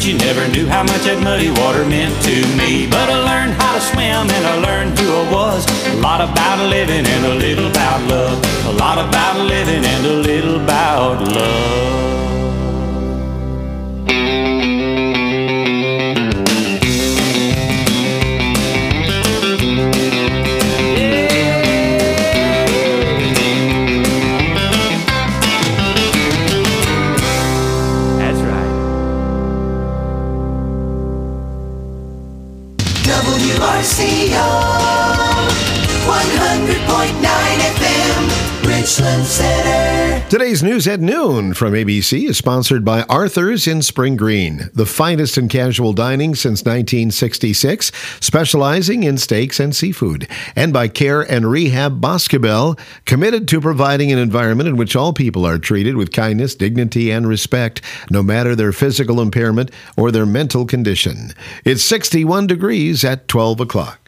you never knew how much that muddy water meant to me. But I learned how to swim and I learned who I was. A lot about living and a little about love. A lot about living and a little about love. WRCO 100.9 FM, Richland Center. Today's News at Noon from ABC is sponsored by Arthur's in Spring Green, the finest in casual dining since 1966, specializing in steaks and seafood, and by Care and Rehab Boscobel, committed to providing an environment in which all people are treated with kindness, dignity, and respect, no matter their physical impairment or their mental condition. It's 61 degrees at 12 o'clock.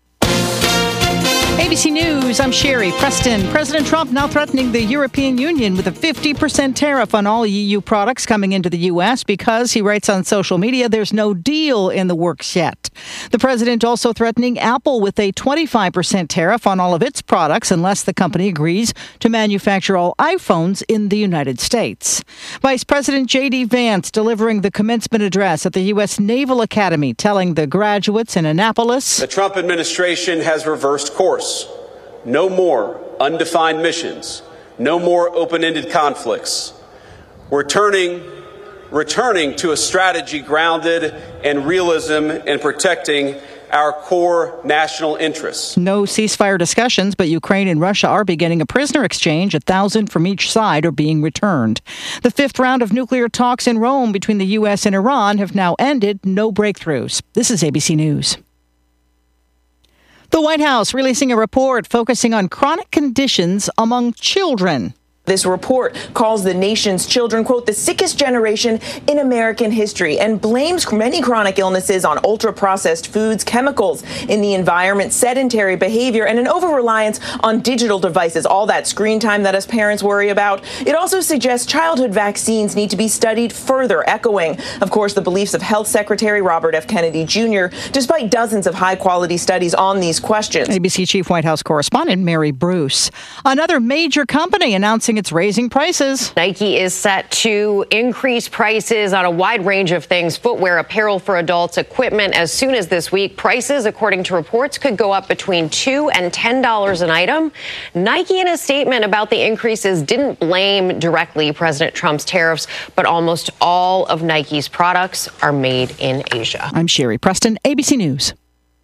ABC News, I'm Sherry Preston. President Trump now threatening the European Union with a 50% tariff on all EU products coming into the U.S. because, he writes on social media, there's no deal in the works yet. The president also threatening Apple with a 25% tariff on all of its products unless the company agrees to manufacture all iPhones in the United States. Vice President J.D. Vance delivering the commencement address at the U.S. Naval Academy, telling the graduates in Annapolis, the Trump administration has reversed course. No more undefined missions. No more open-ended conflicts. We're returning to a strategy grounded in realism and protecting our core national interests. No ceasefire discussions, but Ukraine and Russia are beginning a prisoner exchange. 1,000 from each side are being returned. The fifth round of nuclear talks in Rome between the U.S. and Iran have now ended. No breakthroughs. This is ABC News. The White House releasing a report focusing on chronic conditions among children. This report calls the nation's children, quote, the sickest generation in American history, and blames many chronic illnesses on ultra-processed foods, chemicals in the environment, sedentary behavior, and an over-reliance on digital devices, all that screen time that us parents worry about. It also suggests childhood vaccines need to be studied further, echoing, of course, the beliefs of Health Secretary Robert F. Kennedy Jr., despite dozens of high-quality studies on these questions. ABC Chief White House Correspondent Mary Bruce. Another major company announcing it's raising prices. Nike is set to increase prices on a wide range of things, footwear, apparel for adults, equipment. As soon as this week, prices, according to reports, could go up between $2 and $10 an item. Nike, in a statement about the increases, didn't blame directly President Trump's tariffs, but almost all of Nike's products are made in Asia. I'm Sherry Preston, ABC News.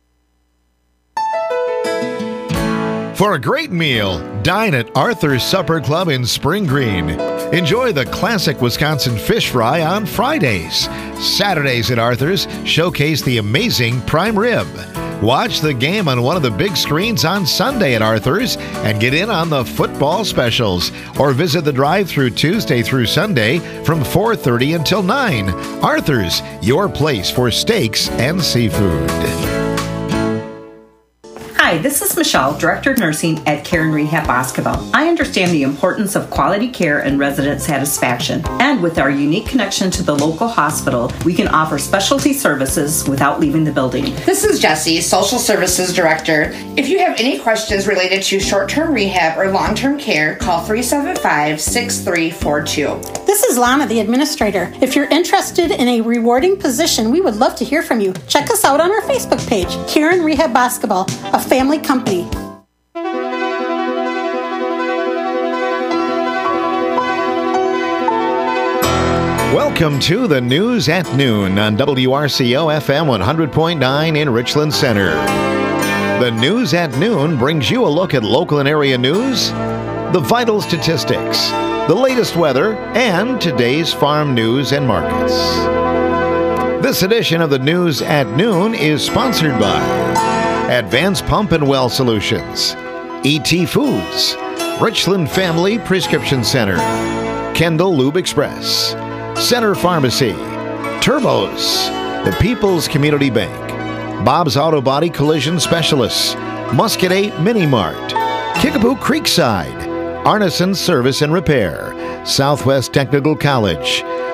For a great meal, dine at Arthur's Supper Club in Spring Green. Enjoy the classic Wisconsin fish fry on Fridays. Saturdays at Arthur's showcase the amazing prime rib. Watch the game on one of the big screens on Sunday at Arthur's and get in on the football specials. Or visit the drive-thru Tuesday through Sunday from 4:30 until 9. Arthur's, your place for steaks and seafood. Hi, this is Michelle, Director of Nursing at Care and Rehab Boscobel. I understand the importance of quality care and resident satisfaction. And with our unique connection to the local hospital, we can offer specialty services without leaving the building. This is Jessie, Social Services Director. If you have any questions related to short-term rehab or long-term care, call 375-6342. This is Lana, the Administrator. If you're interested in a rewarding position, we would love to hear from you. Check us out on our Facebook page, Care and Rehab Boscobel, a family company. Welcome to the News at Noon on WRCO FM 100.9 in Richland Center. The News at Noon brings you a look at local and area news, the vital statistics, the latest weather, and today's farm news and markets. This edition of the News at Noon is sponsored by Advanced Pump and Well Solutions, E.T. Foods, Richland Family Prescription Center, Kendall Lube Express, Center Pharmacy, Turbos, the People's Community Bank, Bob's Auto Body Collision Specialists, Muscatine Mini Mart, Kickapoo Creekside, Arneson Service and Repair, Southwest Technical College,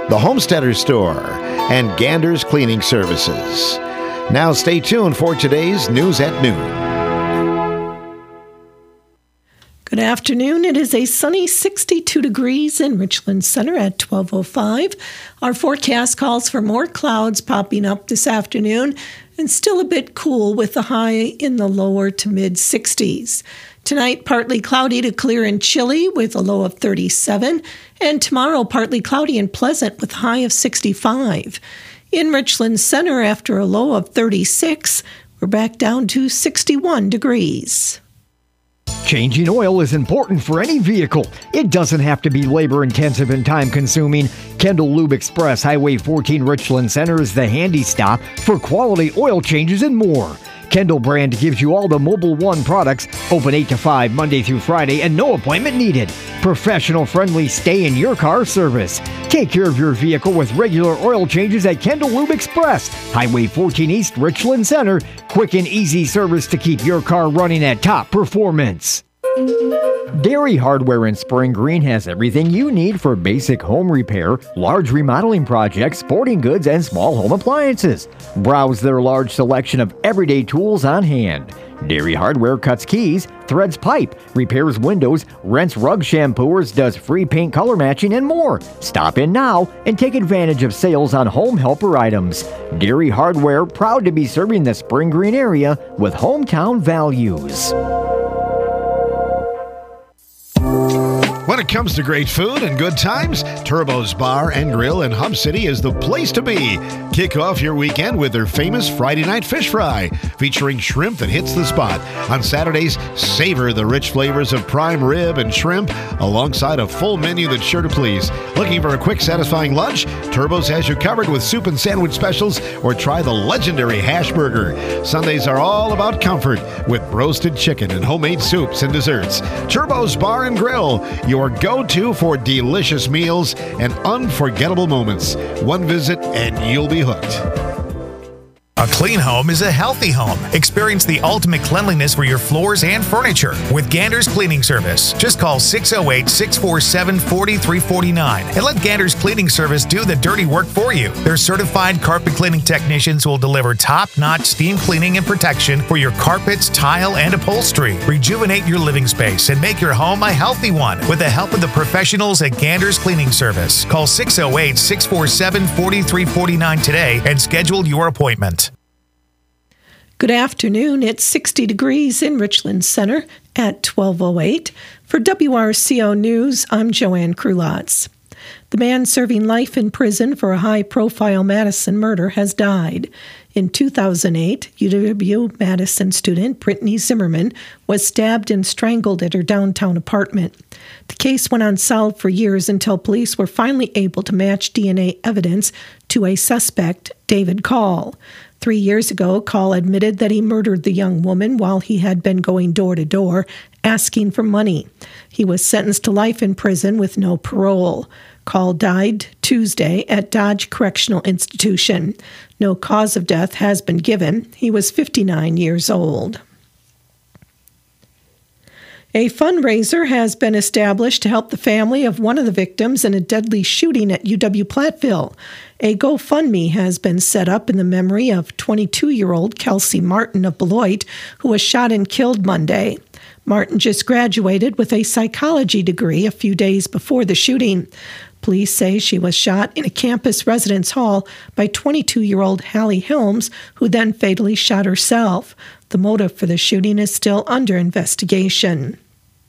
the Homesteader Store, and Gander's Cleaning Services. Now stay tuned for today's News at Noon. Good afternoon. It is a sunny 62 degrees in Richland Center at 12:05. Our forecast calls for more clouds popping up this afternoon and still a bit cool with a high in the lower to mid-60s. Tonight, partly cloudy to clear and chilly with a low of 37. And tomorrow, partly cloudy and pleasant with a high of 65. In Richland Center, after a low of 36, we're back down to 61 degrees. Changing oil is important for any vehicle. It doesn't have to be labor-intensive and time-consuming. Kendall Lube Express, Highway 14 Richland Center is the handy stop for quality oil changes and more. Kendall brand gives you all the Mobil 1 products, open 8 to 5 Monday through Friday, and no appointment needed. Professional-friendly stay-in-your-car service. Take care of your vehicle with regular oil changes at Kendall Lube Express, Highway 14 East Richland Center. Quick and easy service to keep your car running at top performance. Dairy Hardware in Spring Green has everything you need for basic home repair, large remodeling projects, sporting goods, and small home appliances. Browse their large selection of everyday tools on hand. Dairy Hardware cuts keys, threads pipe, repairs windows, rents rug shampooers, does free paint color matching, and more. Stop in now and take advantage of sales on home helper items. Dairy Hardware, proud to be serving the Spring Green area with hometown values. When it comes to great food and good times, Turbo's Bar and Grill in Hub City is the place to be. Kick off your weekend with their famous Friday night fish fry, featuring shrimp that hits the spot. On Saturdays, savor the rich flavors of prime rib and shrimp alongside a full menu that's sure to please. Looking for a quick, satisfying lunch? Turbo's has you covered with soup and sandwich specials, or try the legendary hash burger. Sundays are all about comfort with roasted chicken and homemade soups and desserts. Turbo's Bar and Grill, your go-to for delicious meals and unforgettable moments. One visit and you'll be hooked. A clean home is a healthy home. Experience the ultimate cleanliness for your floors and furniture with Gander's Cleaning Service. Just call 608-647-4349 and let Gander's Cleaning Service do the dirty work for you. Their certified carpet cleaning technicians will deliver top-notch steam cleaning and protection for your carpets, tile, and upholstery. Rejuvenate your living space and make your home a healthy one with the help of the professionals at Gander's Cleaning Service. Call 608-647-4349 today and schedule your appointment. Good afternoon. It's 60 degrees in Richland Center at 12:08. For WRCO News, I'm Joanne Krulotz. The man serving life in prison for a high-profile Madison murder has died. In 2008, UW-Madison student Brittany Zimmerman was stabbed and strangled at her downtown apartment. The case went unsolved for years until police were finally able to match DNA evidence to a suspect, David Call. 3 years ago, Call admitted that he murdered the young woman while he had been going door to door asking for money. He was sentenced to life in prison with no parole. Call died Tuesday at Dodge Correctional Institution. No cause of death has been given. He was 59 years old. A fundraiser has been established to help the family of one of the victims in a deadly shooting at UW-Platteville. A GoFundMe has been set up in the memory of 22-year-old Kelsey Martin of Beloit, who was shot and killed Monday. Martin just graduated with a psychology degree a few days before the shooting. Police say she was shot in a campus residence hall by 22-year-old Hallie Helms, who then fatally shot herself. The motive for the shooting is still under investigation.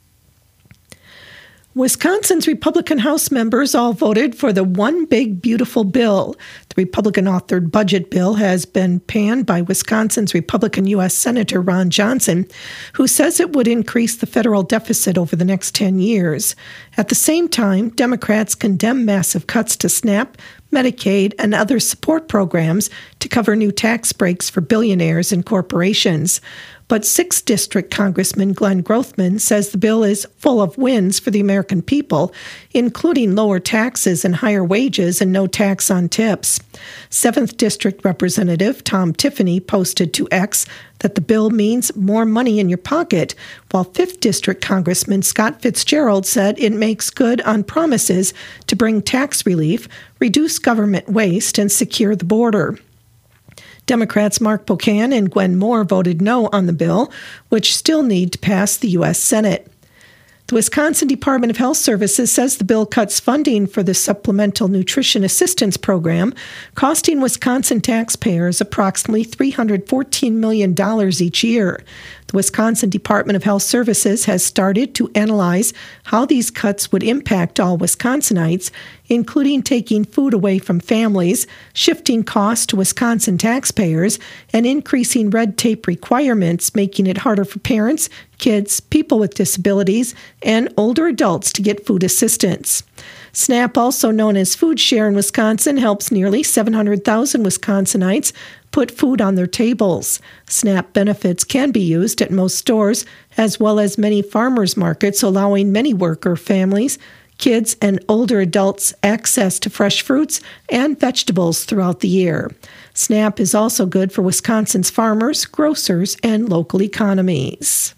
Wisconsin's Republican House members all voted for the One Big Beautiful Bill. The Republican-authored budget bill has been panned by Wisconsin's Republican U.S. Senator Ron Johnson, who says it would increase the federal deficit over the next 10 years. At the same time, Democrats condemn massive cuts to SNAP, Medicaid, and other support programs to cover new tax breaks for billionaires and corporations. But 6th District Congressman Glenn Grothman says the bill is full of wins for the American people, including lower taxes and higher wages and no tax on tips. 7th District Representative Tom Tiffany posted to X that the bill means more money in your pocket, while 5th District Congressman Scott Fitzgerald said it makes good on promises to bring tax relief, reduce government waste, and secure the border. Democrats Mark Pocan and Gwen Moore voted no on the bill, which still need to pass the U.S. Senate. The Wisconsin Department of Health Services says the bill cuts funding for the Supplemental Nutrition Assistance Program, costing Wisconsin taxpayers approximately $314 million each year. The Wisconsin Department of Health Services has started to analyze how these cuts would impact all Wisconsinites, including taking food away from families, shifting costs to Wisconsin taxpayers, and increasing red tape requirements, making it harder for parents, kids, people with disabilities, and older adults to get food assistance. SNAP, also known as Food Share in Wisconsin, helps nearly 700,000 Wisconsinites put food on their tables. SNAP benefits can be used at most stores, as well as many farmers markets, allowing many worker families, kids, and older adults access to fresh fruits and vegetables throughout the year. SNAP is also good for Wisconsin's farmers, grocers, and local economies.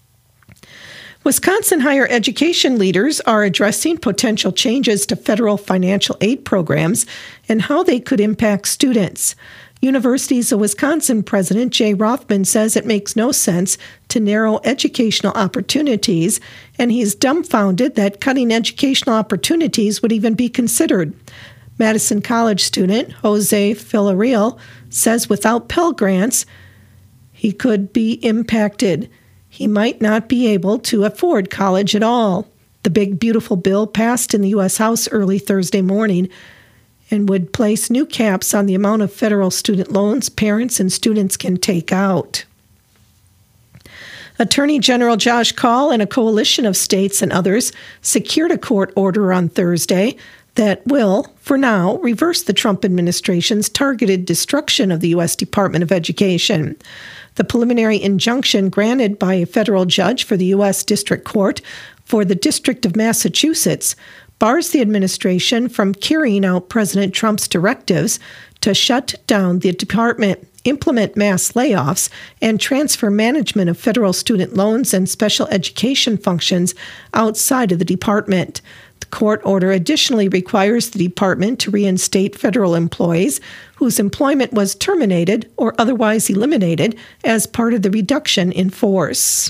Wisconsin higher education leaders are addressing potential changes to federal financial aid programs and how they could impact students. Universities of Wisconsin President Jay Rothman says it makes no sense to narrow educational opportunities, and he's dumbfounded that cutting educational opportunities would even be considered. Madison College student Jose Villarreal says without Pell Grants, he could be impacted. He might not be able to afford college at all. The big, beautiful bill passed in the U.S. House early Thursday morning and would place new caps on the amount of federal student loans parents and students can take out. Attorney General Josh Kaul and a coalition of states and others secured a court order on Thursday that will, for now, reverse the Trump administration's targeted destruction of the U.S. Department of Education. The preliminary injunction granted by a federal judge for the U.S. District Court for the District of Massachusetts bars the administration from carrying out President Trump's directives to shut down the department, implement mass layoffs, and transfer management of federal student loans and special education functions outside of the department. The court order additionally requires the department to reinstate federal employees whose employment was terminated or otherwise eliminated as part of the reduction in force.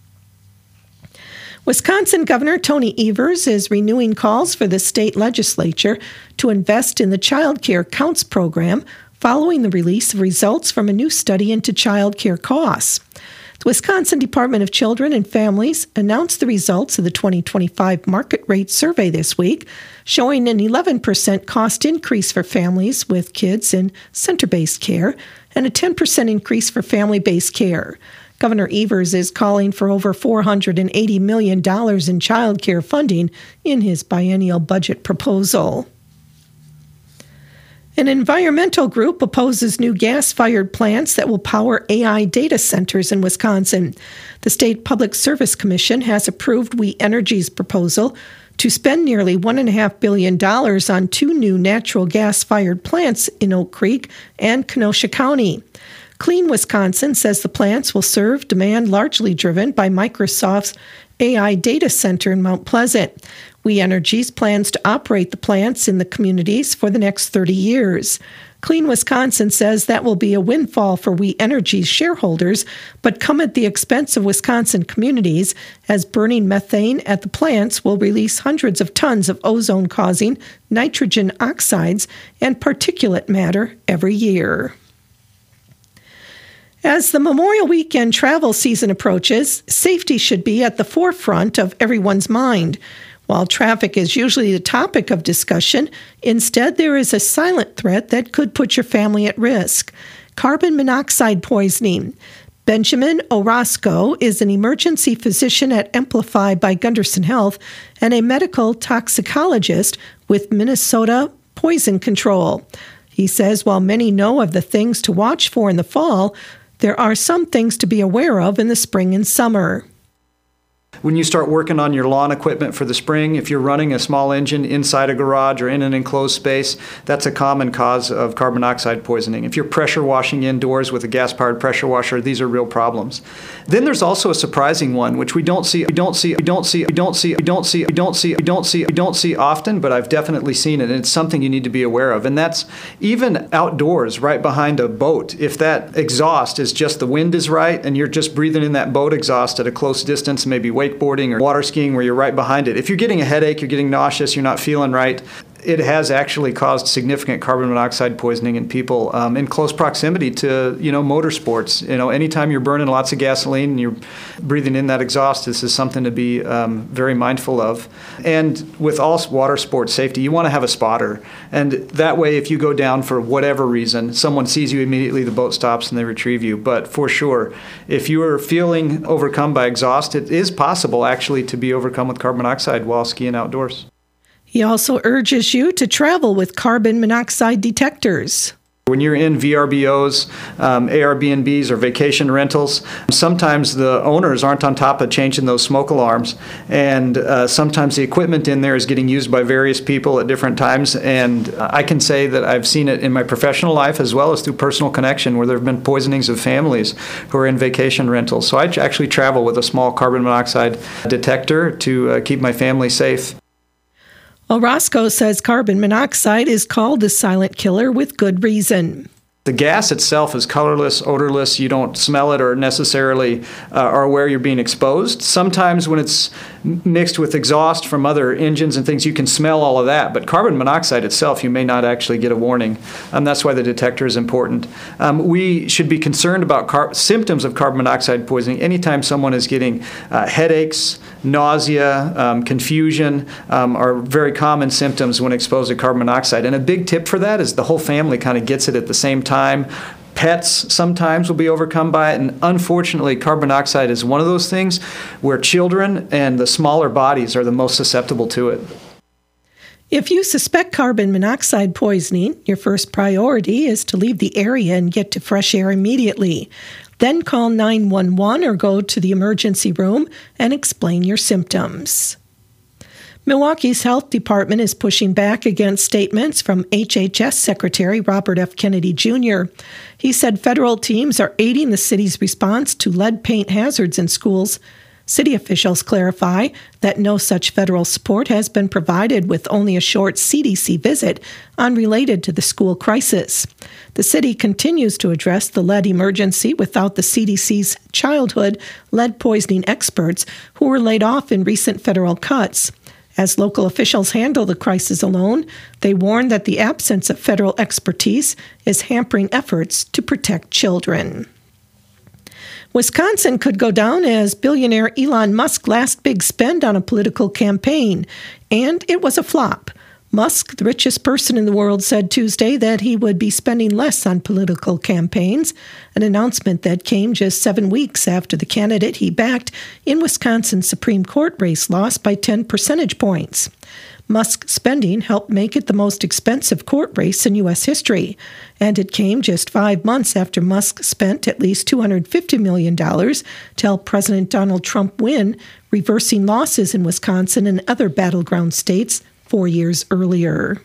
Wisconsin Governor Tony Evers is renewing calls for the state legislature to invest in the Child Care Counts program following the release of results from a new study into child care costs. The Wisconsin Department of Children and Families announced the results of the 2025 market rate survey this week, showing an 11% cost increase for families with kids in center-based care and a 10% increase for family-based care. Governor Evers is calling for over $480 million in child care funding in his biennial budget proposal. An environmental group opposes new gas-fired plants that will power AI data centers in Wisconsin. The State Public Service Commission has approved We Energy's proposal to spend nearly $1.5 billion on two new natural gas-fired plants in Oak Creek and Kenosha County. Clean Wisconsin says the plants will serve demand largely driven by Microsoft's AI data center in Mount Pleasant. We Energy's plans to operate the plants in the communities for the next 30 years. Clean Wisconsin says that will be a windfall for We Energy's shareholders, but come at the expense of Wisconsin communities, as burning methane at the plants will release hundreds of tons of ozone-causing nitrogen oxides and particulate matter every year. As the Memorial Weekend travel season approaches, safety should be at the forefront of everyone's mind. While traffic is usually the topic of discussion, instead there is a silent threat that could put your family at risk: carbon monoxide poisoning. Benjamin Orozco is an emergency physician at Amplify by Gunderson Health and a medical toxicologist with Minnesota Poison Control. He says while many know of the things to watch for in the fall, there are some things to be aware of in the spring and summer. When you start working on your lawn equipment for the spring, if you're running a small engine inside a garage or in an enclosed space, that's a common cause of carbon monoxide poisoning. If you're pressure washing indoors with a gas-powered pressure washer, these are real problems. Then there's also a surprising one, which we don't see often, but I've definitely seen it, and it's something you need to be aware of. And that's even outdoors, right behind a boat. If that exhaust is just the wind is right, and you're just breathing in that boat exhaust at a close distance, maybe wakeboarding or water skiing where you're right behind it. If you're getting a headache, you're getting nauseous, you're not feeling right, it has actually caused significant carbon monoxide poisoning in people in close proximity to, motorsports. Anytime you're burning lots of gasoline and you're breathing in that exhaust, this is something to be very mindful of. And with all water sports safety, you want to have a spotter. And that way, if you go down for whatever reason, someone sees you immediately, the boat stops and they retrieve you. But for sure, if you are feeling overcome by exhaust, it is possible actually to be overcome with carbon monoxide while skiing outdoors. He also urges you to travel with carbon monoxide detectors. When you're in VRBOs, Airbnbs, or vacation rentals, sometimes the owners aren't on top of changing those smoke alarms, and sometimes the equipment in there is getting used by various people at different times, and I can say that I've seen it in my professional life as well as through personal connection where there have been poisonings of families who are in vacation rentals. So I actually travel with a small carbon monoxide detector to keep my family safe. Well, Roscoe says carbon monoxide is called the silent killer with good reason. The gas itself is colorless, odorless. You don't smell it or necessarily are aware you're being exposed. Sometimes when it's mixed with exhaust from other engines and things, you can smell all of that. But carbon monoxide itself, you may not actually get a warning. That's why the detector is important. We should be concerned about symptoms of carbon monoxide poisoning anytime someone is getting headaches, nausea, confusion are very common symptoms when exposed to carbon monoxide. And a big tip for that is the whole family kind of gets it at the same time. Pets sometimes will be overcome by it, and unfortunately carbon monoxide is one of those things where children and the smaller bodies are the most susceptible to it. If you suspect carbon monoxide poisoning, your first priority is to leave the area and get to fresh air immediately. Then call 911 or go to the emergency room and explain your symptoms. Milwaukee's health department is pushing back against statements from HHS Secretary Robert F. Kennedy Jr. He said federal teams are aiding the city's response to lead paint hazards in schools. City officials clarify that no such federal support has been provided, with only a short CDC visit unrelated to the school crisis. The city continues to address the lead emergency without the CDC's childhood lead poisoning experts who were laid off in recent federal cuts. As local officials handle the crisis alone, they warn that the absence of federal expertise is hampering efforts to protect children. Wisconsin could go down as billionaire Elon Musk's last big spend on a political campaign, and it was a flop. Musk, the richest person in the world, said Tuesday that he would be spending less on political campaigns, an announcement that came just 7 weeks after the candidate he backed in Wisconsin's Supreme Court race lost by 10 percentage points. Musk's spending helped make it the most expensive court race in U.S. history, and it came just 5 months after Musk spent at least $250 million to help President Donald Trump win, reversing losses in Wisconsin and other battleground states 4 years earlier.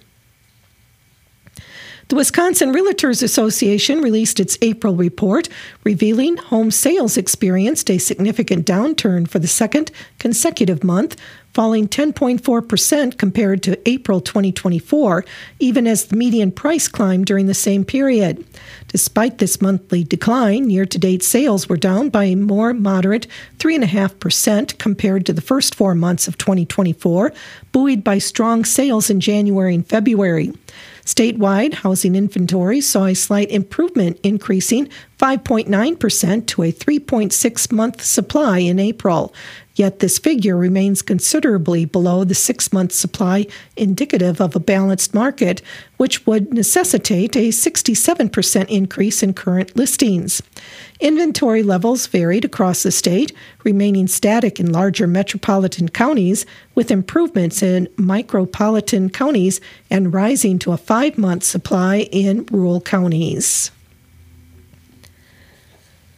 The Wisconsin Realtors Association released its April report, revealing home sales experienced a significant downturn for the second consecutive month, falling 10.4% compared to April 2024, even as the median price climbed during the same period. Despite this monthly decline, year-to-date sales were down by a more moderate 3.5% compared to the first 4 months of 2024, buoyed by strong sales in January and February. Statewide, housing inventory saw a slight improvement, increasing 5.9% to a 3.6-month supply in April. Yet this figure remains considerably below the 6-month supply, indicative of a balanced market, which would necessitate a 67% increase in current listings. Inventory levels varied across the state, remaining static in larger metropolitan counties, with improvements in micropolitan counties and rising to a 5-month supply in rural counties.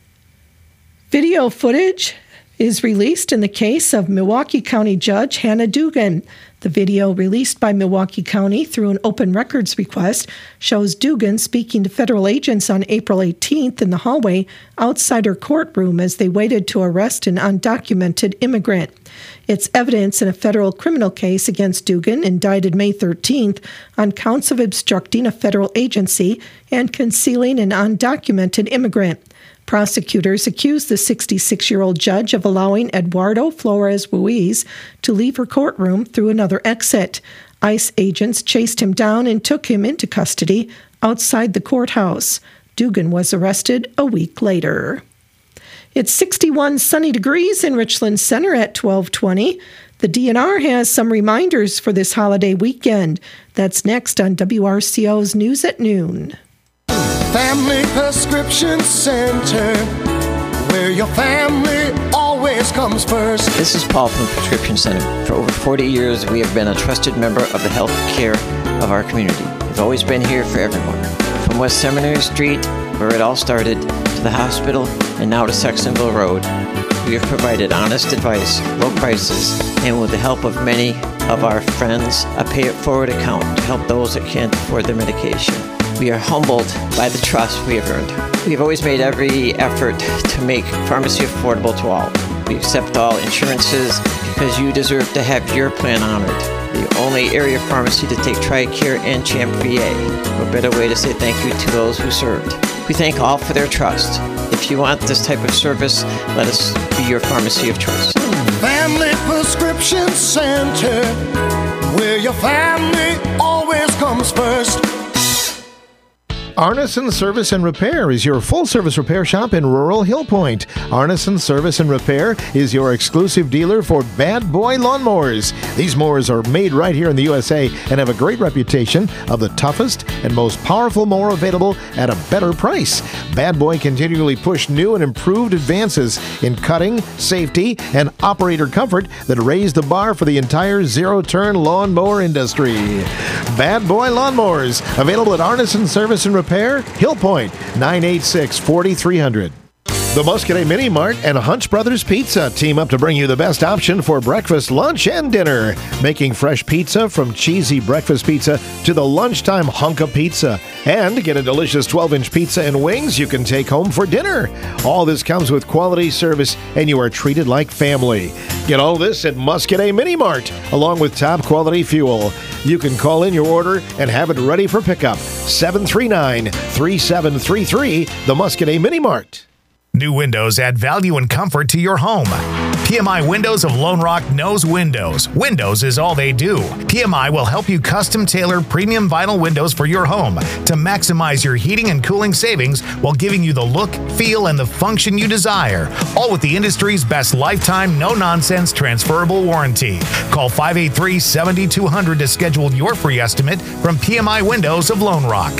Video footage is released in the case of Milwaukee County Judge Hannah Dugan. The video released by Milwaukee County through an open records request shows Dugan speaking to federal agents on April 18th in the hallway outside her courtroom as they waited to arrest an undocumented immigrant. It's evidence in a federal criminal case against Dugan, indicted May 13th, on counts of obstructing a federal agency and concealing an undocumented immigrant. Prosecutors accused the 66-year-old judge of allowing Eduardo Flores Ruiz to leave her courtroom through another exit. ICE agents chased him down and took him into custody outside the courthouse. Dugan was arrested a week later. It's 61 sunny degrees in Richland Center at 12:20. The DNR has some reminders for this holiday weekend. That's next on WRCO's News at Noon. Family Prescription Center, where your family always comes first. This is Paul from the Prescription Center. For over 40 years, we have been a trusted member of the health care of our community. We've always been here for everyone. From West Seminary Street, where it all started, to the hospital, and now to Sextonville Road, we have provided honest advice, low prices, and with the help of many of our friends, a pay-it-forward account to help those that can't afford their medication. We are humbled by the trust we have earned. We have always made every effort to make pharmacy affordable to all. We accept all insurances because you deserve to have your plan honored. The only area pharmacy to take TRICARE and CHAMP VA. What better way to say thank you to those who served. We thank all for their trust. If you want this type of service, let us be your pharmacy of choice. Family Prescription Center, where your family always comes first. Arneson Service and Repair is your full-service repair shop in rural Hill Point. Arneson Service and Repair is your exclusive dealer for Bad Boy lawnmowers. These mowers are made right here in the USA and have a great reputation of the toughest and most powerful mower available at a better price. Bad Boy continually push new and improved advances in cutting, safety, and operator comfort that raise the bar for the entire zero-turn lawnmower industry. Bad Boy lawnmowers, available at Arneson Service and Repair, Hill Point, 986-4300. The Muscadet Mini Mart and Hunch Brothers Pizza team up to bring you the best option for breakfast, lunch, and dinner. Making fresh pizza from cheesy breakfast pizza to the lunchtime hunk of pizza. And get a delicious 12-inch pizza and wings you can take home for dinner. All this comes with quality service, and you are treated like family. Get all this at Muscadet Mini Mart, along with top quality fuel. You can call in your order and have it ready for pickup. 739-3733, the Muscadet Mini Mart. New windows add value and comfort to your home. PMI Windows of Lone Rock knows windows. Windows is all they do. PMI will help you custom tailor premium vinyl windows for your home to maximize your heating and cooling savings while giving you the look, feel, and the function you desire. All with the industry's best lifetime, no-nonsense transferable warranty. Call 583-7200 to schedule your free estimate from PMI Windows of Lone Rock.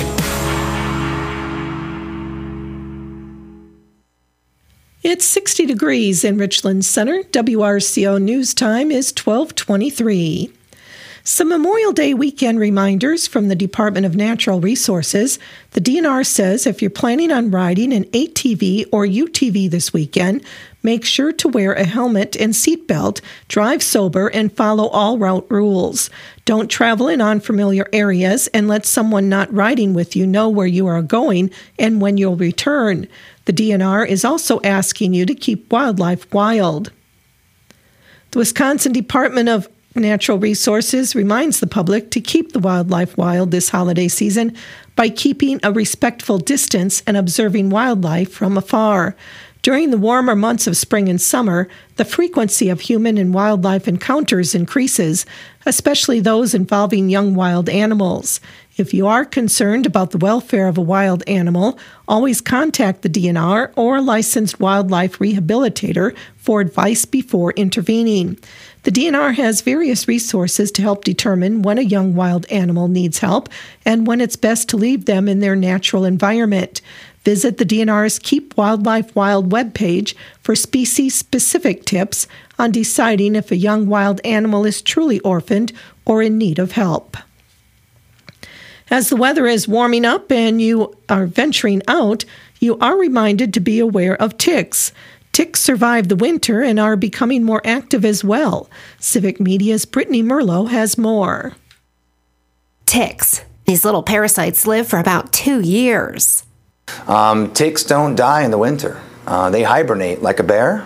It's 60 degrees in Richland Center. WRCO News Time is 12:23. Some Memorial Day weekend reminders from the Department of Natural Resources. The DNR says if you're planning on riding an ATV or UTV this weekend, make sure to wear a helmet and seatbelt, drive sober, and follow all route rules. Don't travel in unfamiliar areas and let someone not riding with you know where you are going and when you'll return. The DNR is also asking you to keep wildlife wild. The Wisconsin Department of Natural Resources reminds the public to keep the wildlife wild this holiday season by keeping a respectful distance and observing wildlife from afar. During the warmer months of spring and summer, the frequency of human and wildlife encounters increases, especially those involving young wild animals. If you are concerned about the welfare of a wild animal, always contact the DNR or a licensed wildlife rehabilitator for advice before intervening. The DNR has various resources to help determine when a young wild animal needs help and when it's best to leave them in their natural environment. Visit the DNR's Keep Wildlife Wild webpage for species-specific tips on deciding if a young wild animal is truly orphaned or in need of help. As the weather is warming up and you are venturing out, you are reminded to be aware of ticks. Ticks survived the winter and are becoming more active as well. Civic Media's Brittany Merlo has more. Ticks. These little parasites live for about 2 years. Ticks don't die in the winter. They hibernate like a bear.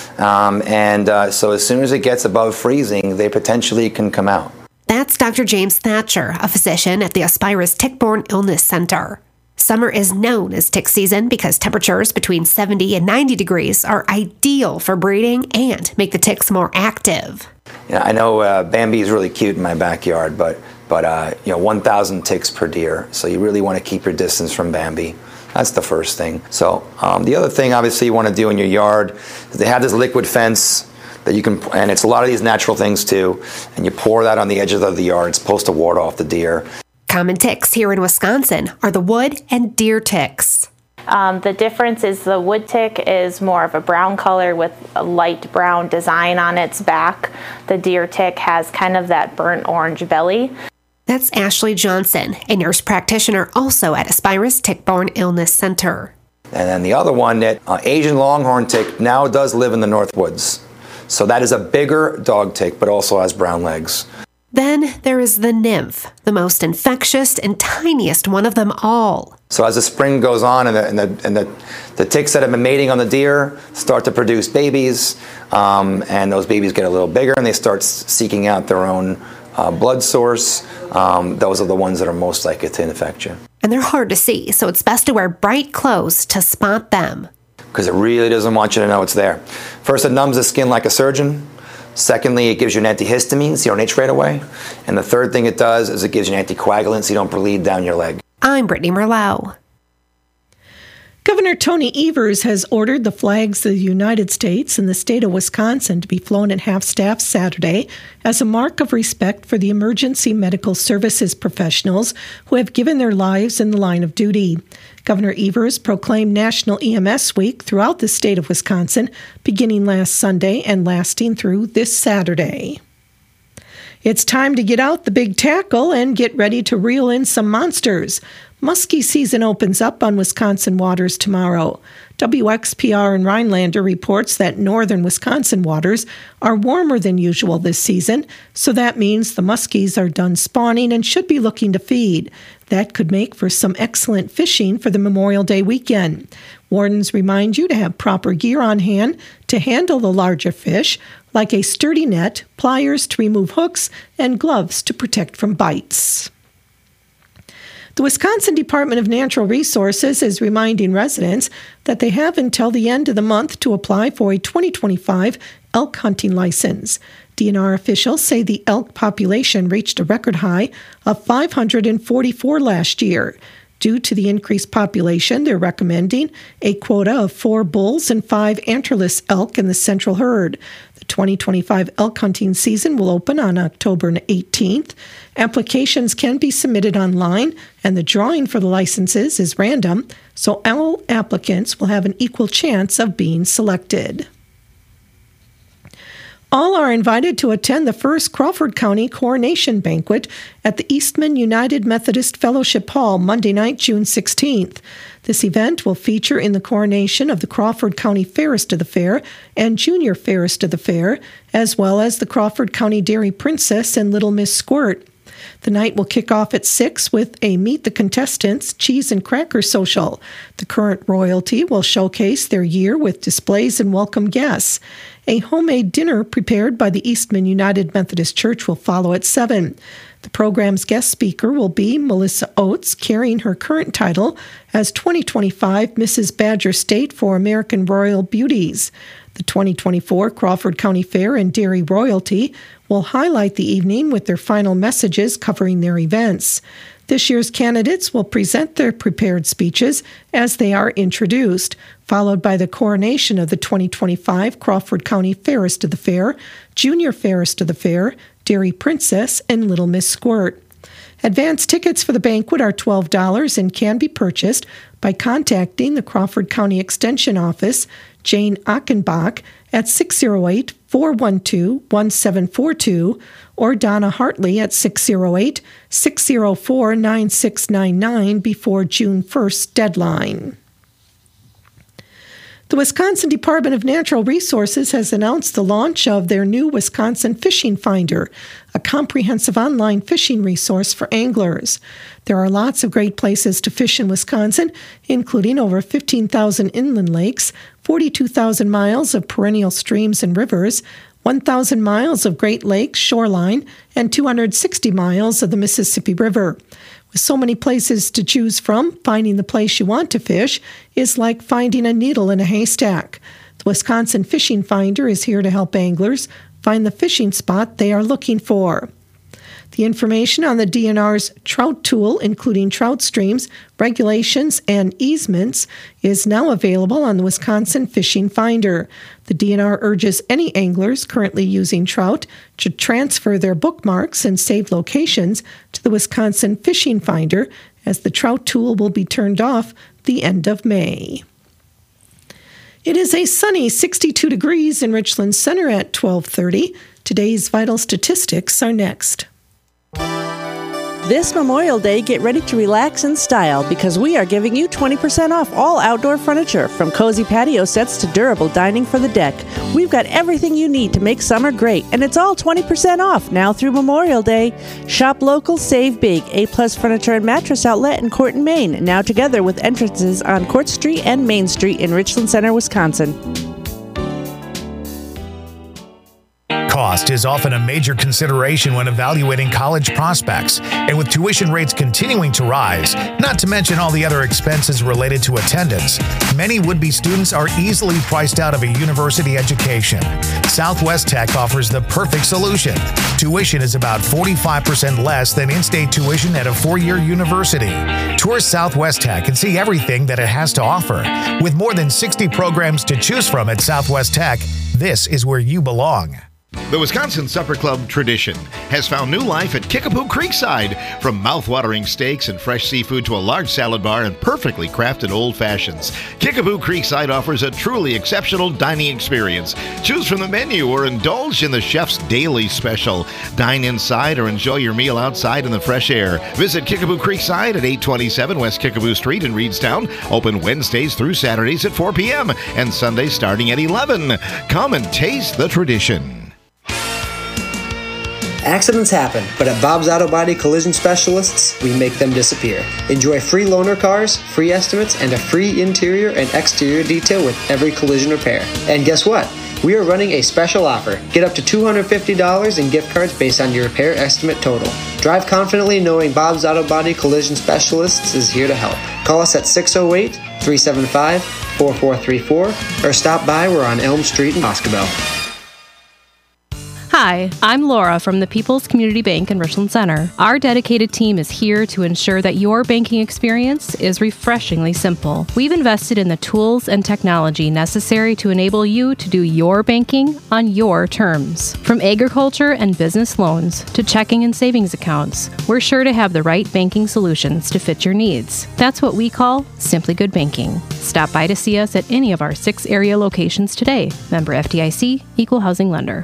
So as soon as it gets above freezing, they potentially can come out. That's Dr. James Thatcher, a physician at the Aspirus Tick-Borne Illness Center. Summer is known as tick season because temperatures between 70 and 90 degrees are ideal for breeding and make the ticks more active. Yeah, I know Bambi is really cute in my backyard, but 1,000 ticks per deer. So you really want to keep your distance from Bambi. That's the first thing. So the other thing, obviously, you want to do in your yard is they have this liquid fence that you can, and it's a lot of these natural things too, and you pour that on the edges of the yard. It's supposed to ward off the deer. Common ticks here in Wisconsin are the wood and deer ticks. The difference is the wood tick is more of a brown color with a light brown design on its back. The deer tick has kind of that burnt orange belly. That's Ashley Johnson, a nurse practitioner also at Aspirus Tick-Borne Illness Center. And then the other one, that Asian longhorn tick, now does live in the North Woods. So that is a bigger dog tick, but also has brown legs. Then there is the nymph, the most infectious and tiniest one of them all. So as the spring goes on and the ticks that have been mating on the deer start to produce babies, and those babies get a little bigger and they start seeking out their own blood source, those are the ones that are most likely to infect you. And they're hard to see, so it's best to wear bright clothes to spot them. Because it really doesn't want you to know it's there. First, it numbs the skin like a surgeon. Secondly, it gives you an antihistamine so you don't itch right away. And the third thing it does is it gives you an anticoagulant so you don't bleed down your leg. I'm Brittany Merlo. Governor Tony Evers has ordered the flags of the United States and the state of Wisconsin to be flown at half-staff Saturday as a mark of respect for the emergency medical services professionals who have given their lives in the line of duty. Governor Evers proclaimed National EMS Week throughout the state of Wisconsin, beginning last Sunday and lasting through this Saturday. It's time to get out the big tackle and get ready to reel in some monsters. Muskie season opens up on Wisconsin waters tomorrow. WXPR in Rhinelander reports that northern Wisconsin waters are warmer than usual this season, so that means the muskies are done spawning and should be looking to feed. That could make for some excellent fishing for the Memorial Day weekend. Wardens remind you to have proper gear on hand to handle the larger fish, like a sturdy net, pliers to remove hooks, and gloves to protect from bites. The Wisconsin Department of Natural Resources is reminding residents that they have until the end of the month to apply for a 2025 elk hunting license. DNR officials say the elk population reached a record high of 544 last year. Due to the increased population, they're recommending a quota of 4 bulls and 5 antlerless elk in the central herd. The 2025 elk hunting season will open on October 18th. Applications can be submitted online, and the drawing for the licenses is random, so all applicants will have an equal chance of being selected. All are invited to attend the first Crawford County Coronation Banquet at the Eastman United Methodist Fellowship Hall Monday night, June 16th. This event will feature in the coronation of the Crawford County Fairest of the Fair and Junior Fairest of the Fair, as well as the Crawford County Dairy Princess and Little Miss Squirt. The night will kick off at 6 with a Meet the Contestants cheese and cracker social. The current royalty will showcase their year with displays and welcome guests. A homemade dinner prepared by the Eastman United Methodist Church will follow at 7. The program's guest speaker will be Melissa Oates, carrying her current title as 2025 Mrs. Badger State for American Royal Beauties. The 2024 Crawford County Fair and Dairy Royalty will highlight the evening with their final messages covering their events. This year's candidates will present their prepared speeches as they are introduced, followed by the coronation of the 2025 Crawford County Fairest of the Fair, Junior Fairest of the Fair, Dairy Princess, and Little Miss Squirt. Advance tickets for the banquet are $12 and can be purchased by contacting the Crawford County Extension Office, Jane Achenbach, at 608-412-1742, or Donna Hartley at 608-604-9699 before June 1st deadline. The Wisconsin Department of Natural Resources has announced the launch of their new Wisconsin Fishing Finder, a comprehensive online fishing resource for anglers. There are lots of great places to fish in Wisconsin, including over 15,000 inland lakes, 42,000 miles of perennial streams and rivers, 1,000 miles of Great Lakes shoreline, and 260 miles of the Mississippi River. With so many places to choose from, finding the place you want to fish is like finding a needle in a haystack. The Wisconsin Fishing Finder is here to help anglers find the fishing spot they are looking for. The information on the DNR's trout tool, including trout streams, regulations, and easements, is now available on the Wisconsin Fishing Finder. The DNR urges any anglers currently using trout to transfer their bookmarks and saved locations to the Wisconsin Fishing Finder, as the trout tool will be turned off the end of May. It is a sunny 62 degrees in Richland Center at 12:30. Today's vital statistics are next. This Memorial Day, get ready to relax in style because we are giving you 20% off all outdoor furniture, from cozy patio sets to durable dining for the deck. We've got everything you need to make summer great, and it's all 20% off now through Memorial Day. Shop local, save big. A-Plus Furniture and Mattress Outlet in Corton, Maine, now together with entrances on Court Street and Main Street in Richland Center, Wisconsin. Cost is often a major consideration when evaluating college prospects, and with tuition rates continuing to rise, not to mention all the other expenses related to attendance, many would-be students are easily priced out of a university education. Southwest Tech offers the perfect solution. Tuition is about 45% less than in-state tuition at a four-year university. Tour Southwest Tech and see everything that it has to offer. With more than 60 programs to choose from at Southwest Tech, this is where you belong. The Wisconsin Supper Club tradition has found new life at Kickapoo Creekside. From mouth-watering steaks and fresh seafood to a large salad bar and perfectly crafted old fashions, Kickapoo Creekside offers a truly exceptional dining experience. Choose from the menu or indulge in the chef's daily special. Dine inside or enjoy your meal outside in the fresh air. Visit Kickapoo Creekside at 827 West Kickapoo Street in Reedstown. Open Wednesdays through Saturdays at 4 p.m. and Sundays starting at 11. Come and taste the tradition. Accidents happen, but at Bob's Auto Body Collision Specialists, we make them disappear. Enjoy free loaner cars, free estimates, and a free interior and exterior detail with every collision repair. And guess what? We are running a special offer. Get up to $250 in gift cards based on your repair estimate total. Drive confidently knowing Bob's Auto Body Collision Specialists is here to help. Call us at 608-375-4434 or stop by. We're on Elm Street in Boscobel. Hi, I'm Laura from the People's Community Bank in Richland Center. Our dedicated team is here to ensure that your banking experience is refreshingly simple. We've invested in the tools and technology necessary to enable you to do your banking on your terms. From agriculture and business loans to checking and savings accounts, we're sure to have the right banking solutions to fit your needs. That's what we call Simply Good Banking. Stop by to see us at any of our 6 area locations today. Member FDIC, Equal Housing Lender.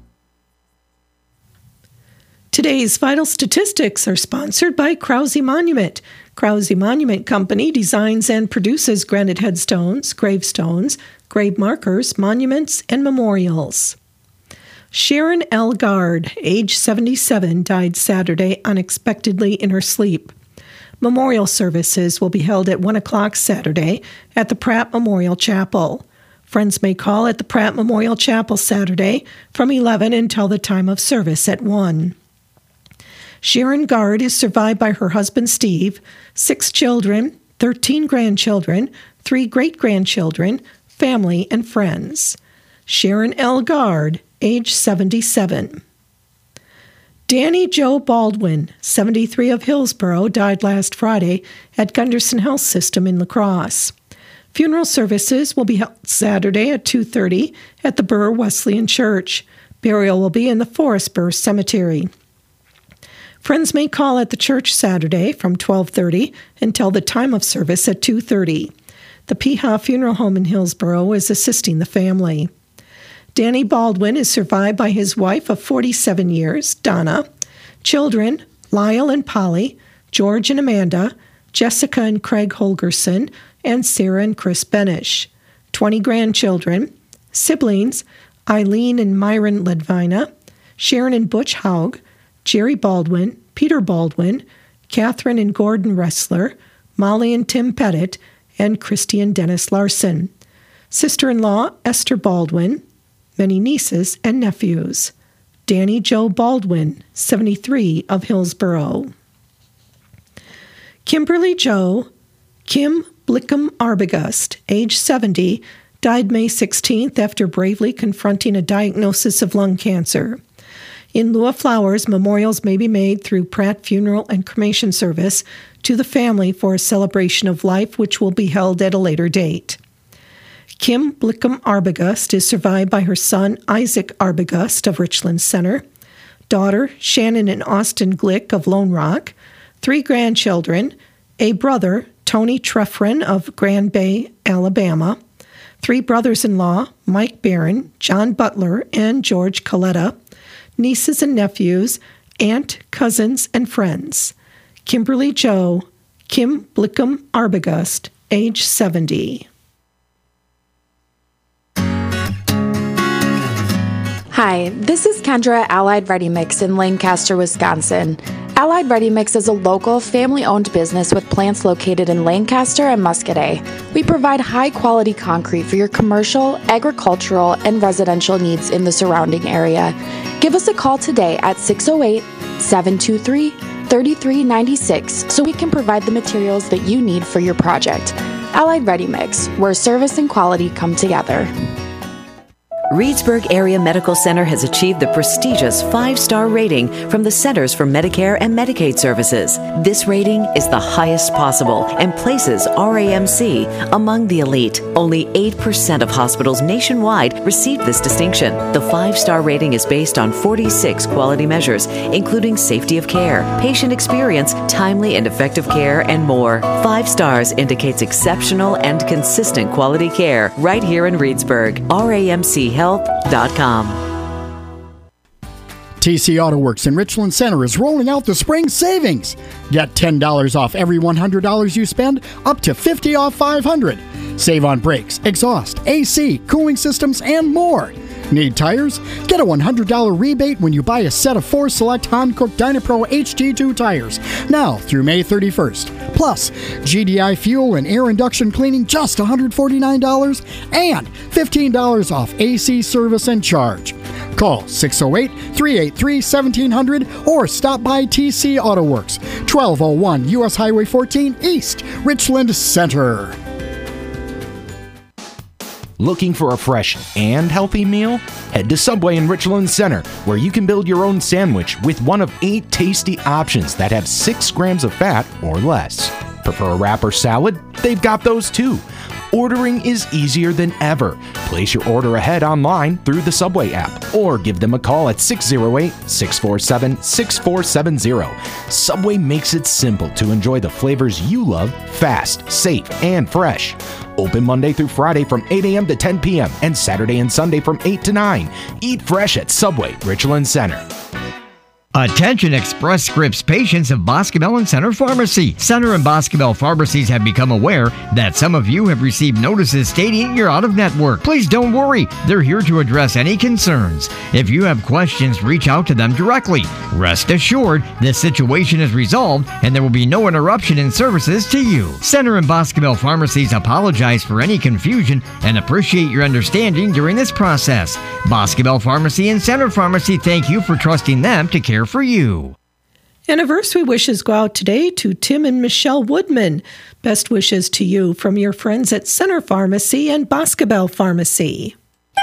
Today's vital statistics are sponsored by Krause Monument. Krause Monument Company designs and produces granite headstones, gravestones, grave markers, monuments, and memorials. Sharon L. Gard, age 77, died Saturday unexpectedly in her sleep. Memorial services will be held at 1 o'clock Saturday at the Pratt Memorial Chapel. Friends may call at the Pratt Memorial Chapel Saturday from 11 until the time of service at 1. Sharon Gard is survived by her husband Steve, 6 children, 13 grandchildren, 3 great-grandchildren, family, and friends. Sharon L. Gard, age 77. Danny Joe Baldwin, 73 of Hillsborough, died last Friday at Gunderson Health System in La Crosse. Funeral services will be held Saturday at 2:30 at the Burr Wesleyan Church. Burial will be in the Forest Burr Cemetery. Friends may call at the church Saturday from 12:30 until the time of service at 2:30. The Peha Funeral Home in Hillsborough is assisting the family. Danny Baldwin is survived by his wife of 47 years, Donna, children, Lyle and Polly, George and Amanda, Jessica and Craig Holgerson, and Sarah and Chris Benish. 20 grandchildren. Siblings, Eileen and Myron Ledvina, Sharon and Butch Haug, Jerry Baldwin, Peter Baldwin, Catherine and Gordon Ressler, Molly and Tim Pettit, and Christy and Dennis Larson. Sister-in-law, Esther Baldwin. Many nieces and nephews. Danny Joe Baldwin, 73, of Hillsboro. Kimberly Jo Kim Blickham Arbogast, age 70, died May 16th after bravely confronting a diagnosis of lung cancer. In lieu of flowers, memorials may be made through Pratt Funeral and Cremation Service to the family for a celebration of life, which will be held at a later date. Kim Blickham Arbogast is survived by her son, Isaac Arbogast of Richland Center, daughter, Shannon and Austin Glick of Lone Rock, 3 grandchildren, a brother, Tony Treffren of Grand Bay, Alabama, 3 brothers-in-law, Mike Barron, John Butler, and George Coletta, nieces and nephews, aunt, cousins, and friends. Kimberly Jo Kim Blickham Arbogast, age 70. Hi, this is Kendra at Allied Ready Mix in Lancaster, Wisconsin. Allied Ready Mix is a local, family-owned business with plants located in Lancaster and Muscadet. We provide high-quality concrete for your commercial, agricultural, and residential needs in the surrounding area. Give us a call today at 608-723-3396 so we can provide the materials that you need for your project. Allied Ready Mix, where service and quality come together. Reedsburg Area Medical Center has achieved the prestigious 5-star rating from the Centers for Medicare and Medicaid Services. This rating is the highest possible and places RAMC among the elite. Only 8% of hospitals nationwide receive this distinction. The 5-star rating is based on 46 quality measures, including safety of care, patient experience, timely and effective care, and more. 5 stars indicates exceptional and consistent quality care right here in Reedsburg. RAMChealth.com. TC Auto Works in Richland Center is rolling out the spring savings. Get $10 off every $100 you spend, up to $50 off $500. Save on brakes, exhaust, AC, cooling systems, and more. Need tires? Get a $100 rebate when you buy a set of 4 select Hankook Dynapro HT2 tires, now through May 31st. Plus, GDI fuel and air induction cleaning just $149 and $15 off AC service and charge. Call 608-383-1700 or stop by TC Auto Works, 1201 U.S. Highway 14 East, Richland Center. Looking for a fresh and healthy meal? Head to Subway in Richland Center, where you can build your own sandwich with one of 8 tasty options that have 6 grams of fat or less. Prefer a wrap or salad? They've got those too. Ordering is easier than ever. Place your order ahead online through the Subway app or give them a call at 608-647-6470. Subway makes it simple to enjoy the flavors you love fast, safe, and fresh. Open Monday through Friday from 8 a.m. to 10 p.m. and Saturday and Sunday from 8 to 9. Eat fresh at Subway, Richland Center. Attention Express Scripts patients of Boscobel and Center Pharmacy. Center and Boscobel pharmacies have become aware that some of you have received notices stating you're out of network. Please don't worry. They're here to address any concerns. If you have questions, reach out to them directly. Rest assured, this situation is resolved and there will be no interruption in services to you. Center and Boscobel pharmacies apologize for any confusion and appreciate your understanding during this process. Boscobel Pharmacy and Center Pharmacy thank you for trusting them to care for you. Anniversary wishes go out today to Tim and Michelle Woodman. Best wishes to you from your friends at Center Pharmacy and Boscobel Pharmacy.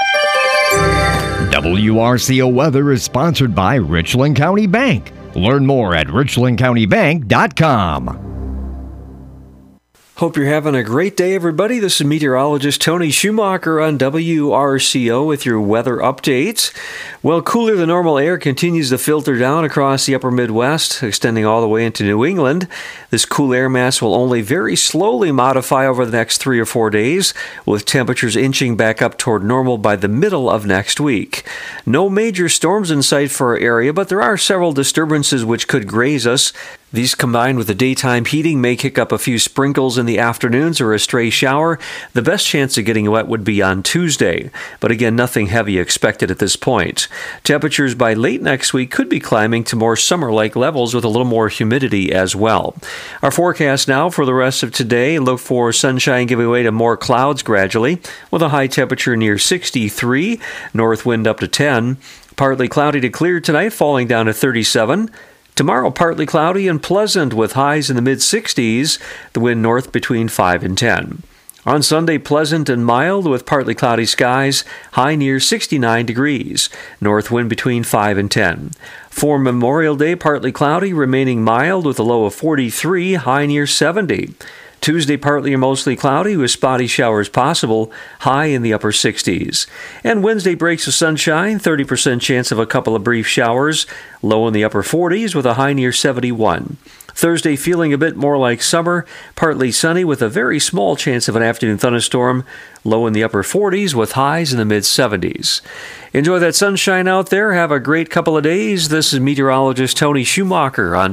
WRCO Weather is sponsored by Richland County Bank. Learn more at richlandcountybank.com. Hope you're having a great day, everybody. This is meteorologist Tony Schumacher on WRCO with your weather updates. Well, cooler than normal air continues to filter down across the upper Midwest, extending all the way into New England. This cool air mass will only very slowly modify over the next 3 or 4 days, with temperatures inching back up toward normal by the middle of next week. No major storms in sight for our area, but there are several disturbances which could graze us. These combined with the daytime heating may kick up a few sprinkles in the afternoons or a stray shower. The best chance of getting wet would be on Tuesday, but again, nothing heavy expected at this point. Temperatures by late next week could be climbing to more summer-like levels with a little more humidity as well. Our forecast now for the rest of today, look for sunshine giving way to more clouds gradually, with a high temperature near 63, north wind up to 10. Partly cloudy to clear tonight, falling down to 37. Tomorrow, partly cloudy and pleasant with highs in the mid-60s, the wind north between 5 and 10. On Sunday, pleasant and mild with partly cloudy skies, high near 69 degrees, north wind between 5 and 10. For Memorial Day, partly cloudy, remaining mild with a low of 43, high near 70. Tuesday, partly or mostly cloudy with spotty showers possible, high in the upper 60s. And Wednesday, breaks of sunshine, 30% chance of a couple of brief showers, low in the upper 40s with a high near 71. Thursday, feeling a bit more like summer, partly sunny with a very small chance of an afternoon thunderstorm, low in the upper 40s with highs in the mid-70s. Enjoy that sunshine out there. Have a great couple of days. This is meteorologist Tony Schumacher on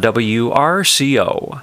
WRCO.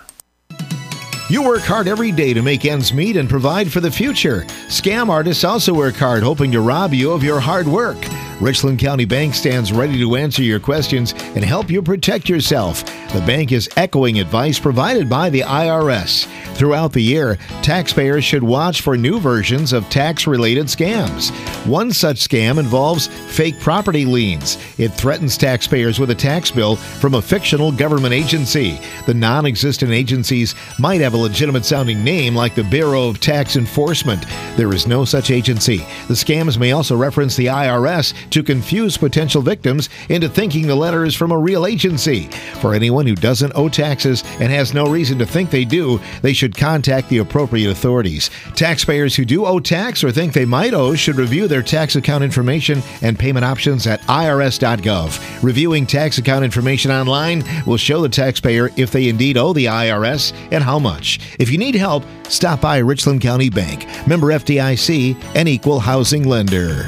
You work hard every day to make ends meet and provide for the future. Scam artists also work hard, hoping to rob you of your hard work. Richland County Bank stands ready to answer your questions and help you protect yourself. The bank is echoing advice provided by the IRS. Throughout the year, taxpayers should watch for new versions of tax-related scams. One such scam involves fake property liens. It threatens taxpayers with a tax bill from a fictional government agency. The non-existent agencies might have a legitimate-sounding name like the Bureau of Tax Enforcement. There is no such agency. The scams may also reference the IRS to confuse potential victims into thinking the letter is from a real agency. For anyone who doesn't owe taxes and has no reason to think they do, they should contact the appropriate authorities. Taxpayers who do owe tax or think they might owe should review their tax account information and payment options at irs.gov. Reviewing tax account information online will show the taxpayer if they indeed owe the IRS and how much. If you need help, stop by Richland County Bank, member FDIC, and equal housing lender.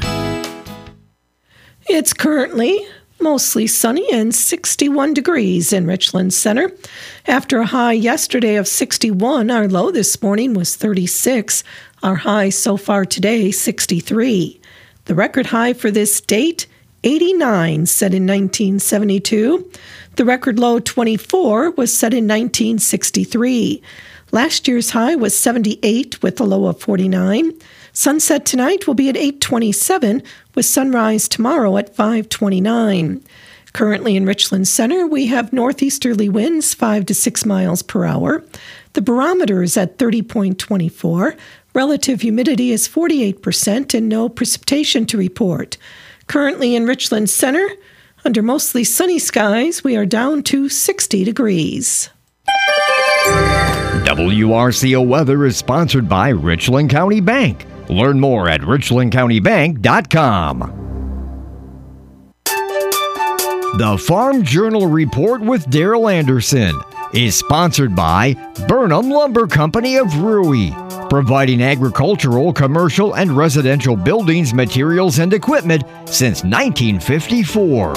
It's currently mostly sunny and 61 degrees in Richland Center. After a high yesterday of 61, our low this morning was 36. Our high so far today, 63. The record high for this date, 89, set in 1972. The record low, 24, was set in 1963. Last year's high was 78 with a low of 49. Sunset tonight will be at 8:27 with sunrise tomorrow at 5:29. Currently in Richland Center, we have northeasterly winds 5 to 6 miles per hour. The barometer is at 30.24. Relative humidity is 48% and no precipitation to report. Currently in Richland Center, under mostly sunny skies, we are down to 60 degrees. WRCO Weather is sponsored by Richland County Bank. Learn more at richlandcountybank.com. The Farm Journal Report with Daryl Anderson is sponsored by Burnham Lumber Company of Rui, providing agricultural, commercial, and residential buildings, materials, and equipment since 1954.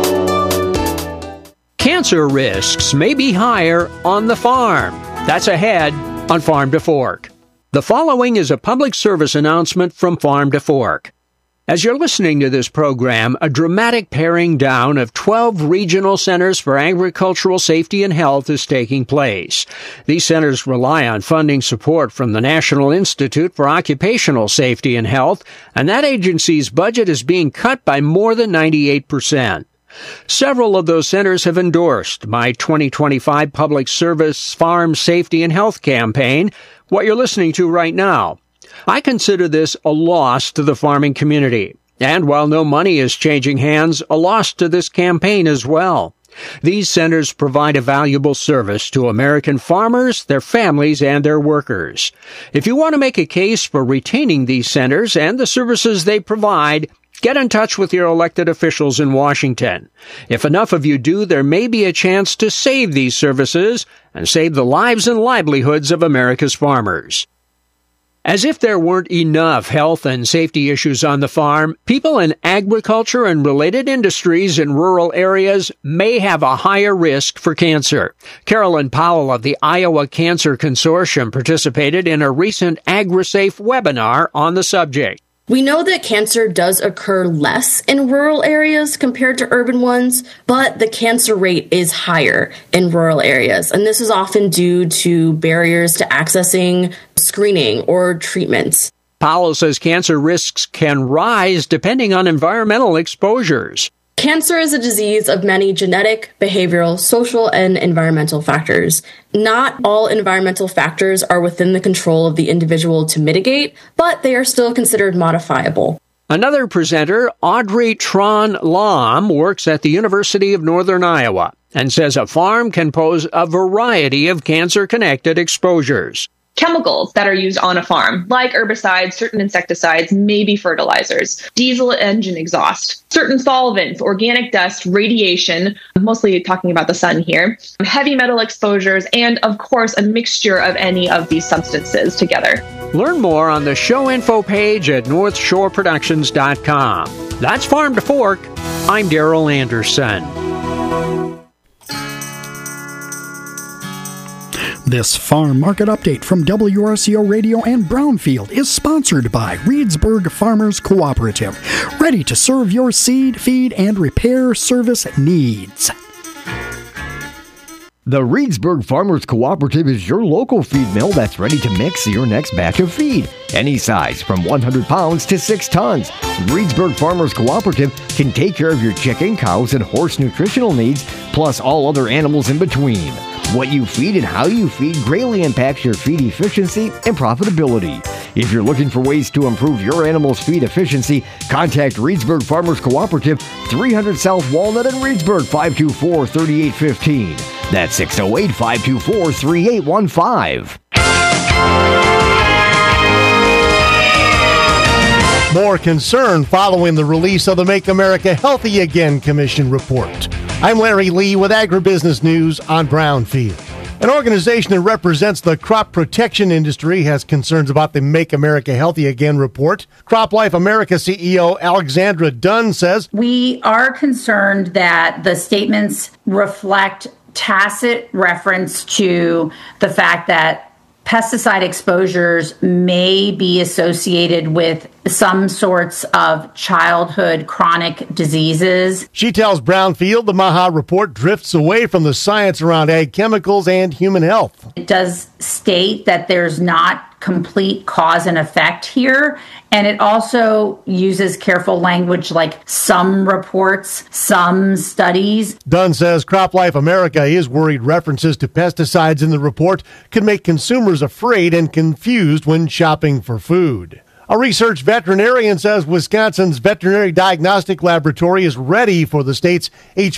Cancer risks may be higher on the farm. That's ahead on Farm to Fork. The following is a public service announcement from Farm to Fork. As you're listening to this program, a dramatic paring down of 12 regional centers for agricultural safety and health is taking place. These centers rely on funding support from the National Institute for Occupational Safety and Health, and that agency's budget is being cut by more than 98%. Several of those centers have endorsed my 2025 Public Service Farm Safety and Health campaign, what you're listening to right now. I consider this a loss to the farming community, and while no money is changing hands, a loss to this campaign as well. These centers provide a valuable service to American farmers, their families, and their workers. If you want to make a case for retaining these centers and the services they provide, get in touch with your elected officials in Washington. If enough of you do, there may be a chance to save these services and save the lives and livelihoods of America's farmers. As if there weren't enough health and safety issues on the farm, people in agriculture and related industries in rural areas may have a higher risk for cancer. Carolyn Powell of the Iowa Cancer Consortium participated in a recent AgriSafe webinar on the subject. We know that cancer does occur less in rural areas compared to urban ones, but the cancer rate is higher in rural areas. And this is often due to barriers to accessing screening or treatments. Powell says cancer risks can rise depending on environmental exposures. Cancer is a disease of many genetic, behavioral, social, and environmental factors. Not all environmental factors are within the control of the individual to mitigate, but they are still considered modifiable. Another presenter, Audrey Tron-Lahm, works at the University of Northern Iowa and says a farm can pose a variety of cancer-connected exposures. Chemicals that are used on a farm, like herbicides, certain insecticides, maybe fertilizers, diesel engine exhaust, certain solvents, organic dust, radiation, mostly talking about the sun here, heavy metal exposures, and of course, a mixture of any of these substances together. Learn more on the show info page at northshoreproductions.com. That's Farm to Fork. I'm Darrell Anderson. This farm market update from WRCO Radio and Brownfield is sponsored by Reedsburg Farmers Cooperative, ready to serve your seed, feed, and repair service needs. The Reedsburg Farmers Cooperative is your local feed mill that's ready to mix your next batch of feed. Any size, from 100 pounds to 6 tons. Reedsburg Farmers Cooperative can take care of your chicken, cows, and horse nutritional needs, plus all other animals in between. What you feed and how you feed greatly impacts your feed efficiency and profitability. If you're looking for ways to improve your animal's feed efficiency, contact Reedsburg Farmers Cooperative, 300 South Walnut in Reedsburg, 524-3815. That's 608-524-3815. More concern following the release of the Make America Healthy Again Commission report. I'm Larry Lee with Agribusiness News on Brownfield. An organization that represents the crop protection industry has concerns about the Make America Healthy Again report. CropLife America CEO Alexandra Dunn says, "We are concerned that the statements reflect tacit reference to the fact that pesticide exposures may be associated with some sorts of childhood chronic diseases." She tells Brownfield the MAHA report drifts away from the science around ag chemicals and human health. It does state that there's not complete cause and effect here, and it also uses careful language like some reports, some studies. Dunn says CropLife America is worried references to pesticides in the report could make consumers afraid and confused when shopping for food. A research veterinarian says Wisconsin's Veterinary Diagnostic Laboratory is ready for the state's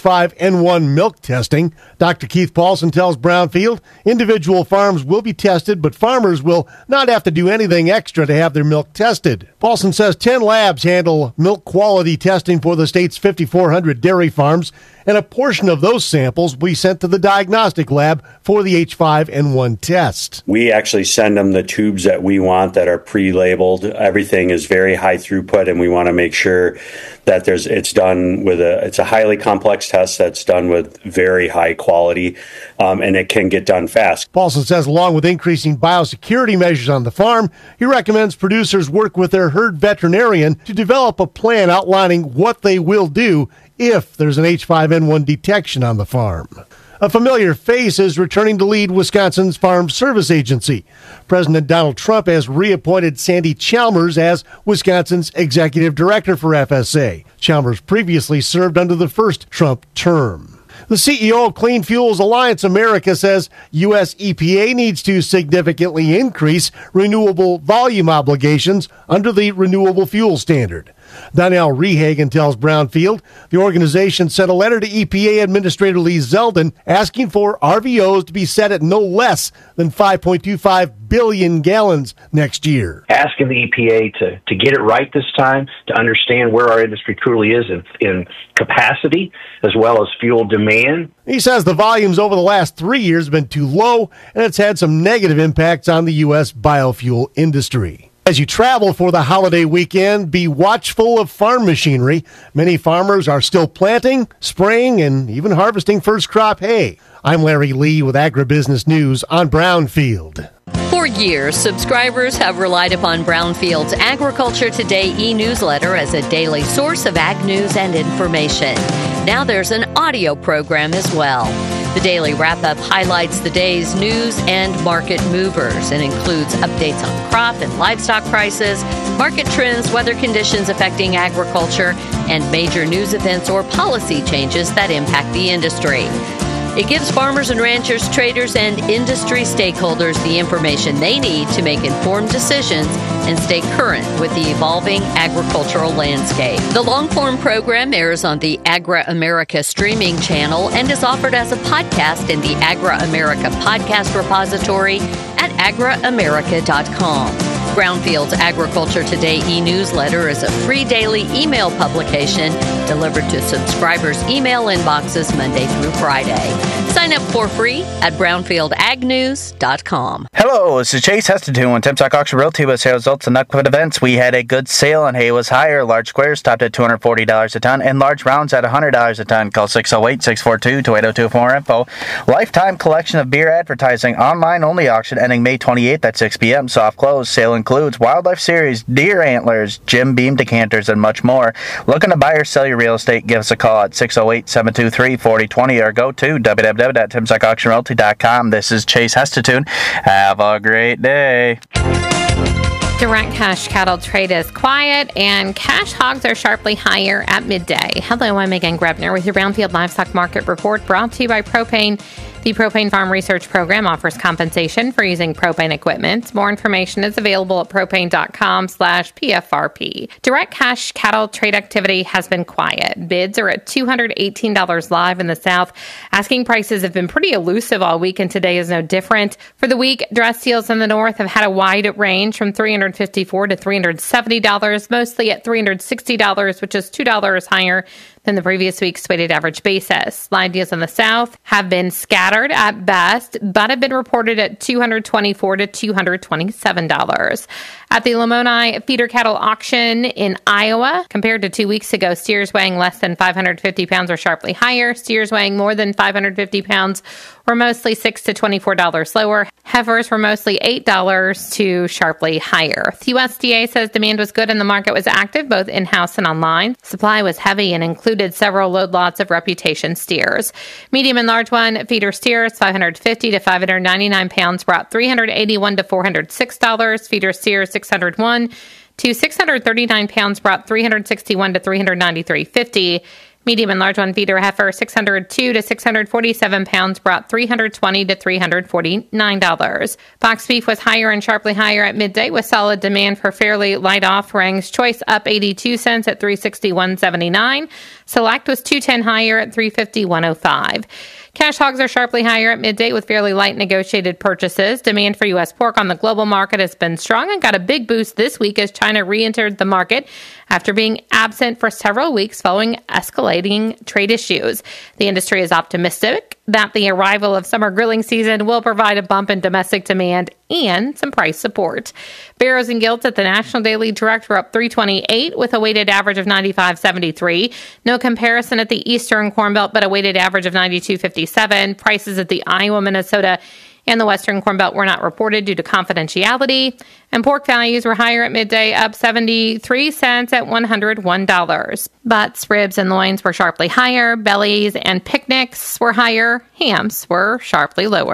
H5N1 milk testing. Dr. Keith Paulson tells Brownfield individual farms will be tested, but farmers will not have to do anything extra to have their milk tested. Paulson says 10 labs handle milk quality testing for the state's 5,400 dairy farms, and a portion of those samples will be sent to the diagnostic lab for the H5N1 test. We actually send them the tubes that we want that are pre-labeled. Everything is very high throughput, and we want to make sure that it's done with it's a highly complex test that's done with very high quality, and it can get done fast. Paulson says along with increasing biosecurity measures on the farm, he recommends producers work with their herd veterinarian to develop a plan outlining what they will do if there's an H5N1 detection on the farm. A familiar face is returning to lead Wisconsin's Farm Service Agency. President Donald Trump has reappointed Sandy Chalmers as Wisconsin's executive director for FSA. Chalmers previously served under the first Trump term. The CEO of Clean Fuels Alliance America says U.S. EPA needs to significantly increase renewable volume obligations under the Renewable Fuel Standard. Donnell Rehagen tells Brownfield the organization sent a letter to EPA Administrator Lee Zeldin asking for RVOs to be set at no less than 5.25 billion gallons next year. Asking the EPA to get it right this time, to understand where our industry truly is in capacity as well as fuel demand. He says the volumes over the last 3 years have been too low, and it's had some negative impacts on the U.S. biofuel industry. As you travel for the holiday weekend, be watchful of farm machinery. Many farmers are still planting, spraying, and even harvesting first crop hay. I'm Larry Lee with Agribusiness News on Brownfield. For years, subscribers have relied upon Brownfield's Agriculture Today e-newsletter as a daily source of ag news and information. Now there's an audio program as well. The daily wrap-up highlights the day's news and market movers and includes updates on crop and livestock prices, market trends, weather conditions affecting agriculture, and major news events or policy changes that impact the industry. It gives farmers and ranchers, traders, and industry stakeholders the information they need to make informed decisions and stay current with the evolving agricultural landscape. The long-form program airs on the Agra America streaming channel and is offered as a podcast in the Agra America podcast repository at agraamerica.com. Brownfield's Agriculture Today e-newsletter is a free daily email publication delivered to subscribers' email inboxes Monday through Friday. Sign up for free at brownfieldagnews.com. Hello, this is Chase Heston with Timsock Auction Realty with sales results and upcoming events. We had a good sale and hay was higher. Large squares stopped at $240 a ton and large rounds at $100 a ton. Call 608-642-2802 for more info. Lifetime collection of beer advertising online only auction ending May 28th at 6 p.m. Soft close. Sale includes Wildlife Series, deer antlers, Jim Beam decanters, and much more. Looking to buy or sell your real estate? Give us a call at 608-723-4020 or go to www.timsockauctionrealty.com. This is Chase Hestatune. Have a great day. Direct cash cattle trade is quiet and cash hogs are sharply higher at midday. Hello, I'm Megan Grebner with your Brownfield Livestock Market Report brought to you by Propane. The Propane Farm Research Program offers compensation for using propane equipment. More information is available at propane.com/PFRP. Direct cash cattle trade activity has been quiet. Bids are at $218 live in the South. Asking prices have been pretty elusive all week, and today is no different. For the week, dress deals in the North have had a wide range from $354 to $370, mostly at $360, which is $2 higher than the previous week's weighted average basis. Live deals in the South have been scattered at best, but have been reported at $224 to $227. At the Lamoni feeder cattle auction in Iowa, compared to 2 weeks ago, steers weighing less than 550 pounds are sharply higher. Steers weighing more than 550 pounds were mostly $6 to $24 lower. Heifers were mostly $8 to sharply higher. The USDA says demand was good and the market was active, both in-house and online. Supply was heavy and included several load lots of reputation steers. Medium and large one feeder steers, 550 to 599 pounds, brought $381 to $406. Feeder steers, 601 to 639 pounds, brought $361 to $393.50. Medium and large one feeder heifer, 602 to 647 pounds, brought $320 to $349. Box beef was higher and sharply higher at midday with solid demand for fairly light offerings. Choice up 82 cents at $361.79. Select was 210 higher at $350.105. Cash hogs are sharply higher at midday with fairly light negotiated purchases. Demand for U.S. pork on the global market has been strong and got a big boost this week as China re-entered the market after being absent for several weeks following escalating trade issues. The industry is optimistic that the arrival of summer grilling season will provide a bump in domestic demand and some price support. Barrows and Gilts at the National Daily Direct were up 328 with a weighted average of 95.73. No comparison at the Eastern Corn Belt, but a weighted average of 92.57. Prices at the Iowa, Minnesota, and the Western Corn Belt were not reported due to confidentiality. And pork values were higher at midday, up 73 cents at $101. Butts, ribs, and loins were sharply higher. Bellies and picnics were higher. Hams were sharply lower.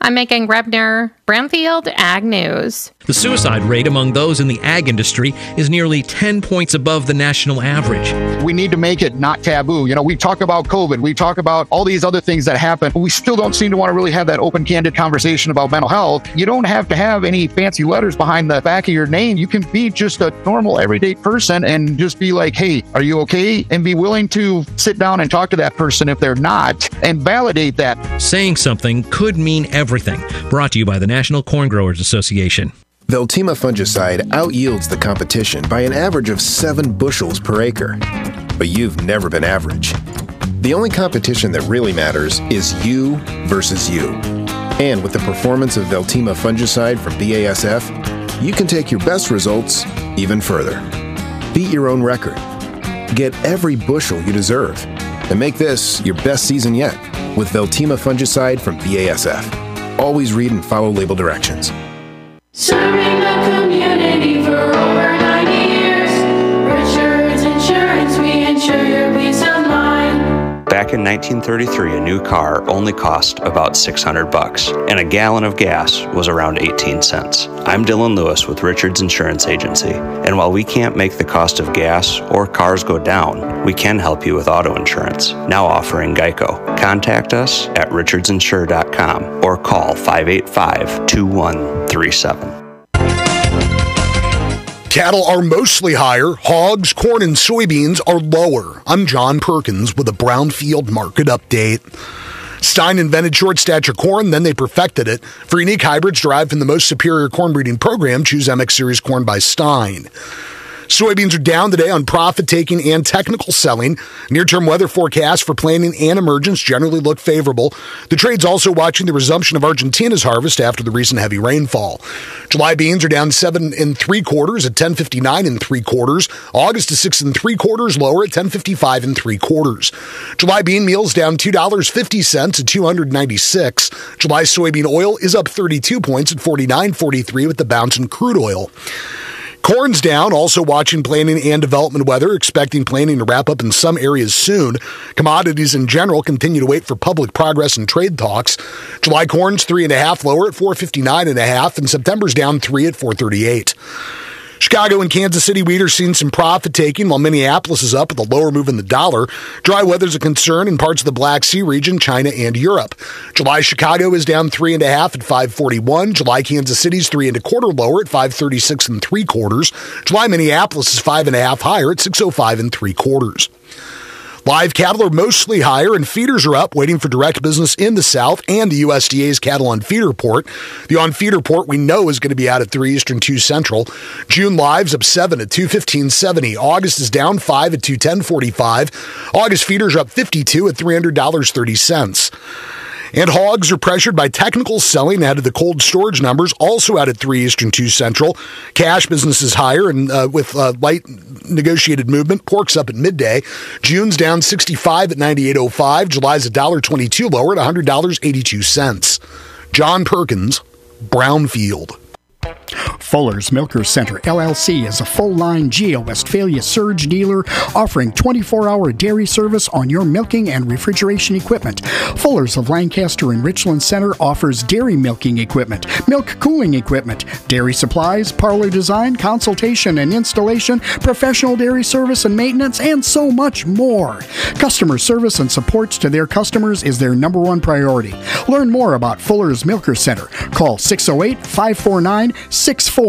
I'm Megan Grebner, Brownfield Ag News. The suicide rate among those in the ag industry is nearly 10 points above the national average. We need to make it not taboo. You know, we talk about COVID, we talk about all these other things that happen, but we still don't seem to want to really have that open, candid conversation about mental health. You don't have to have any fancy letters behind the back of your name. You can be just a normal, everyday person and just be like, hey, are you okay? And be willing to sit down and talk to that person if they're not and validate that. Saying something could mean everything. Brought to you by the National Corn Growers Association. Veltima fungicide outyields the competition by an average of 7 bushels per acre. But you've never been average. The only competition that really matters is you versus you. And with the performance of Veltima fungicide from BASF, you can take your best results even further. Beat your own record. Get every bushel you deserve. And make this your best season yet with Veltima fungicide from BASF. Always read and follow label directions. Serving the community for over 90 years. Richards Insurance, we insure your peace of mind. Back in 1933, a new car only cost about $600, and a gallon of gas was around 18 cents. I'm Dylan Lewis with Richards Insurance Agency, and while we can't make the cost of gas or cars go down, we can help you with auto insurance, now offering Geico. Contact us at richardsinsure.com or call 585-2137. Cattle are mostly higher. Hogs, corn, and soybeans are lower. I'm John Perkins with a Brownfield Market Update. Stein invented short stature corn, then they perfected it. For unique hybrids derived from the most superior corn breeding program, choose MX Series corn by Stein. Soybeans are down today on profit-taking and technical selling. Near-term weather forecasts for planting and emergence generally look favorable. The trade's also watching the resumption of Argentina's harvest after the recent heavy rainfall. July beans are down 7 3/4 at 10.59 3/4. August is 6 3/4 lower at 10.55 3/4. July bean meal's down $2.50 at 296. July soybean oil is up 32 points at 49.43 with the bounce in crude oil. Corn's down, also watching planting and development weather, expecting planting to wrap up in some areas soon. Commodities in general continue to wait for public progress in trade talks. July corn's 3.5 lower at 459.5, and September's down 3 at 438. Chicago and Kansas City wheat are seeing some profit taking, while Minneapolis is up with a lower move in the dollar. Dry weather's a concern in parts of the Black Sea region, China, and Europe. July Chicago is down 3.5 at 541. July Kansas City's 3 1/4 lower at 536 3/4. July Minneapolis is 5.5 higher at 605 3/4. Live cattle are mostly higher, and feeders are up, waiting for direct business in the South and the USDA's cattle on feed report. The on feed report we know is going to be out at 3 Eastern, 2 Central. June live's up 7 at 215.70. August is down 5 at 210.45. August feeders are up 52 at $300.30. And hogs are pressured by technical selling ahead of the cold storage numbers, also out at 3 Eastern, 2 Central. Cash business is higher and with light negotiated movement. Pork's up at midday. June's down 65 at 98.05. July's $1.22 lower at $100.82. John Perkins, Brownfield. Fuller's Milker Center, LLC is a full-line GEO Westphalia surge dealer offering 24-hour dairy service on your milking and refrigeration equipment. Fuller's of Lancaster and Richland Center offers dairy milking equipment, milk cooling equipment, dairy supplies, parlor design, consultation and installation, professional dairy service and maintenance, and so much more. Customer service and support to their customers is their number one priority. Learn more about Fuller's Milker Center. Call 608-549-6490.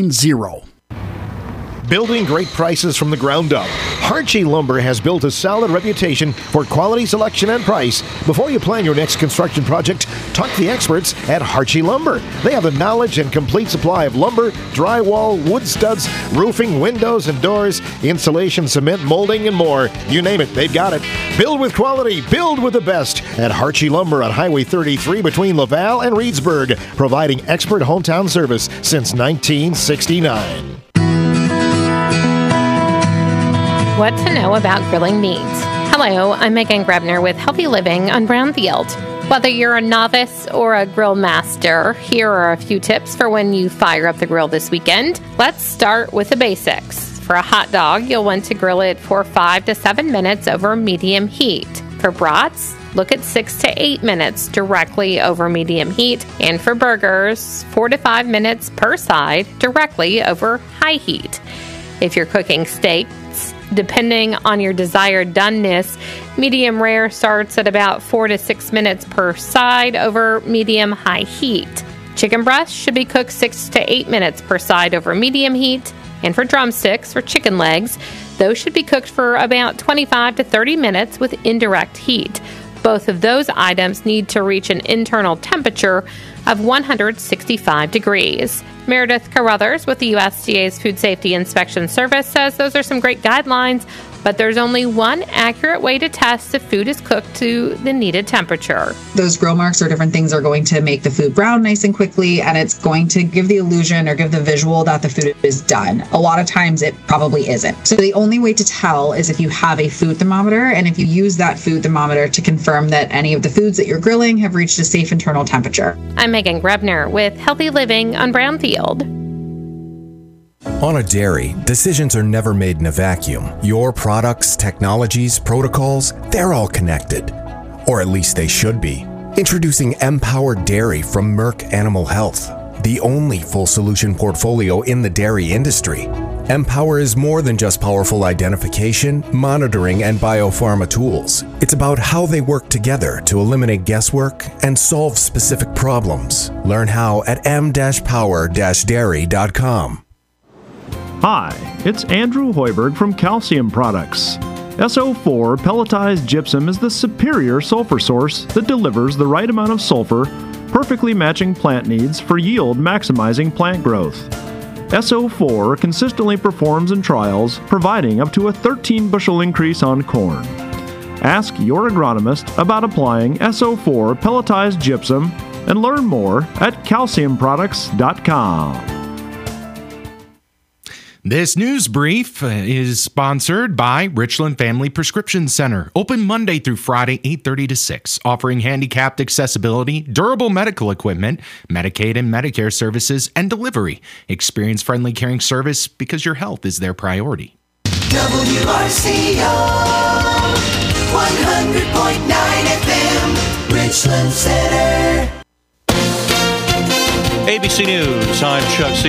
Building great prices from the ground up. Harchie Lumber has built a solid reputation for quality selection and price. Before you plan your next construction project, talk to the experts at Harchie Lumber. They have the knowledge and complete supply of lumber, drywall, wood studs, roofing, windows and doors, insulation, cement, molding, and more. You name it, they've got it. Build with quality, build with the best at Harchie Lumber on Highway 33 between Laval and Reedsburg, providing expert hometown service since 1969. What to know about grilling meats. Hello, I'm Megan Grebner with Healthy Living on Brownfield. Whether you're a novice or a grill master, here are a few tips for when you fire up the grill this weekend. Let's start with the basics. For a hot dog, you'll want to grill it for 5 to 7 minutes over medium heat. For brats, look at 6 to 8 minutes directly over medium heat. And for burgers, 4 to 5 minutes per side directly over high heat. If you're cooking steaks, depending on your desired doneness, medium rare starts at about 4 to 6 minutes per side over medium high heat. Chicken breasts should be cooked 6 to 8 minutes per side over medium heat. And for drumsticks or chicken legs, those should be cooked for about 25 to 30 minutes with indirect heat. Both of those items need to reach an internal temperature of 165 degrees. Meredith Carruthers with the USDA's Food Safety Inspection Service says those are some great guidelines, but there's only one accurate way to test if food is cooked to the needed temperature. Those grill marks or different things are going to make the food brown nice and quickly, and it's going to give the illusion or give the visual that the food is done. A lot of times it probably isn't. So the only way to tell is if you have a food thermometer, and if you use that food thermometer to confirm that any of the foods that you're grilling have reached a safe internal temperature. I'm Megan Grebner with Healthy Living on Brownfield. On a dairy, decisions are never made in a vacuum. Your products, technologies, protocols, they're all connected. Or at least they should be. Introducing Empower Dairy from Merck Animal Health, the only full solution portfolio in the dairy industry. Empower is more than just powerful identification, monitoring, and biopharma tools. It's about how they work together to eliminate guesswork and solve specific problems. Learn how at m-power-dairy.com. Hi, it's Andrew Hoiberg from Calcium Products. SO4 pelletized gypsum is the superior sulfur source that delivers the right amount of sulfur, perfectly matching plant needs for yield maximizing plant growth. SO4 consistently performs in trials, providing up to a 13-bushel increase on corn. Ask your agronomist about applying SO4 pelletized gypsum and learn more at calciumproducts.com. This news brief is sponsored by Richland Family Prescription Center. Open Monday through Friday, 8:30 to 6, offering handicapped accessibility, durable medical equipment, Medicaid and Medicare services, and delivery. Experience-friendly caring service because your health is their priority. WRCO 100.9 FM, Richland Center. ABC News, I'm Chuck C.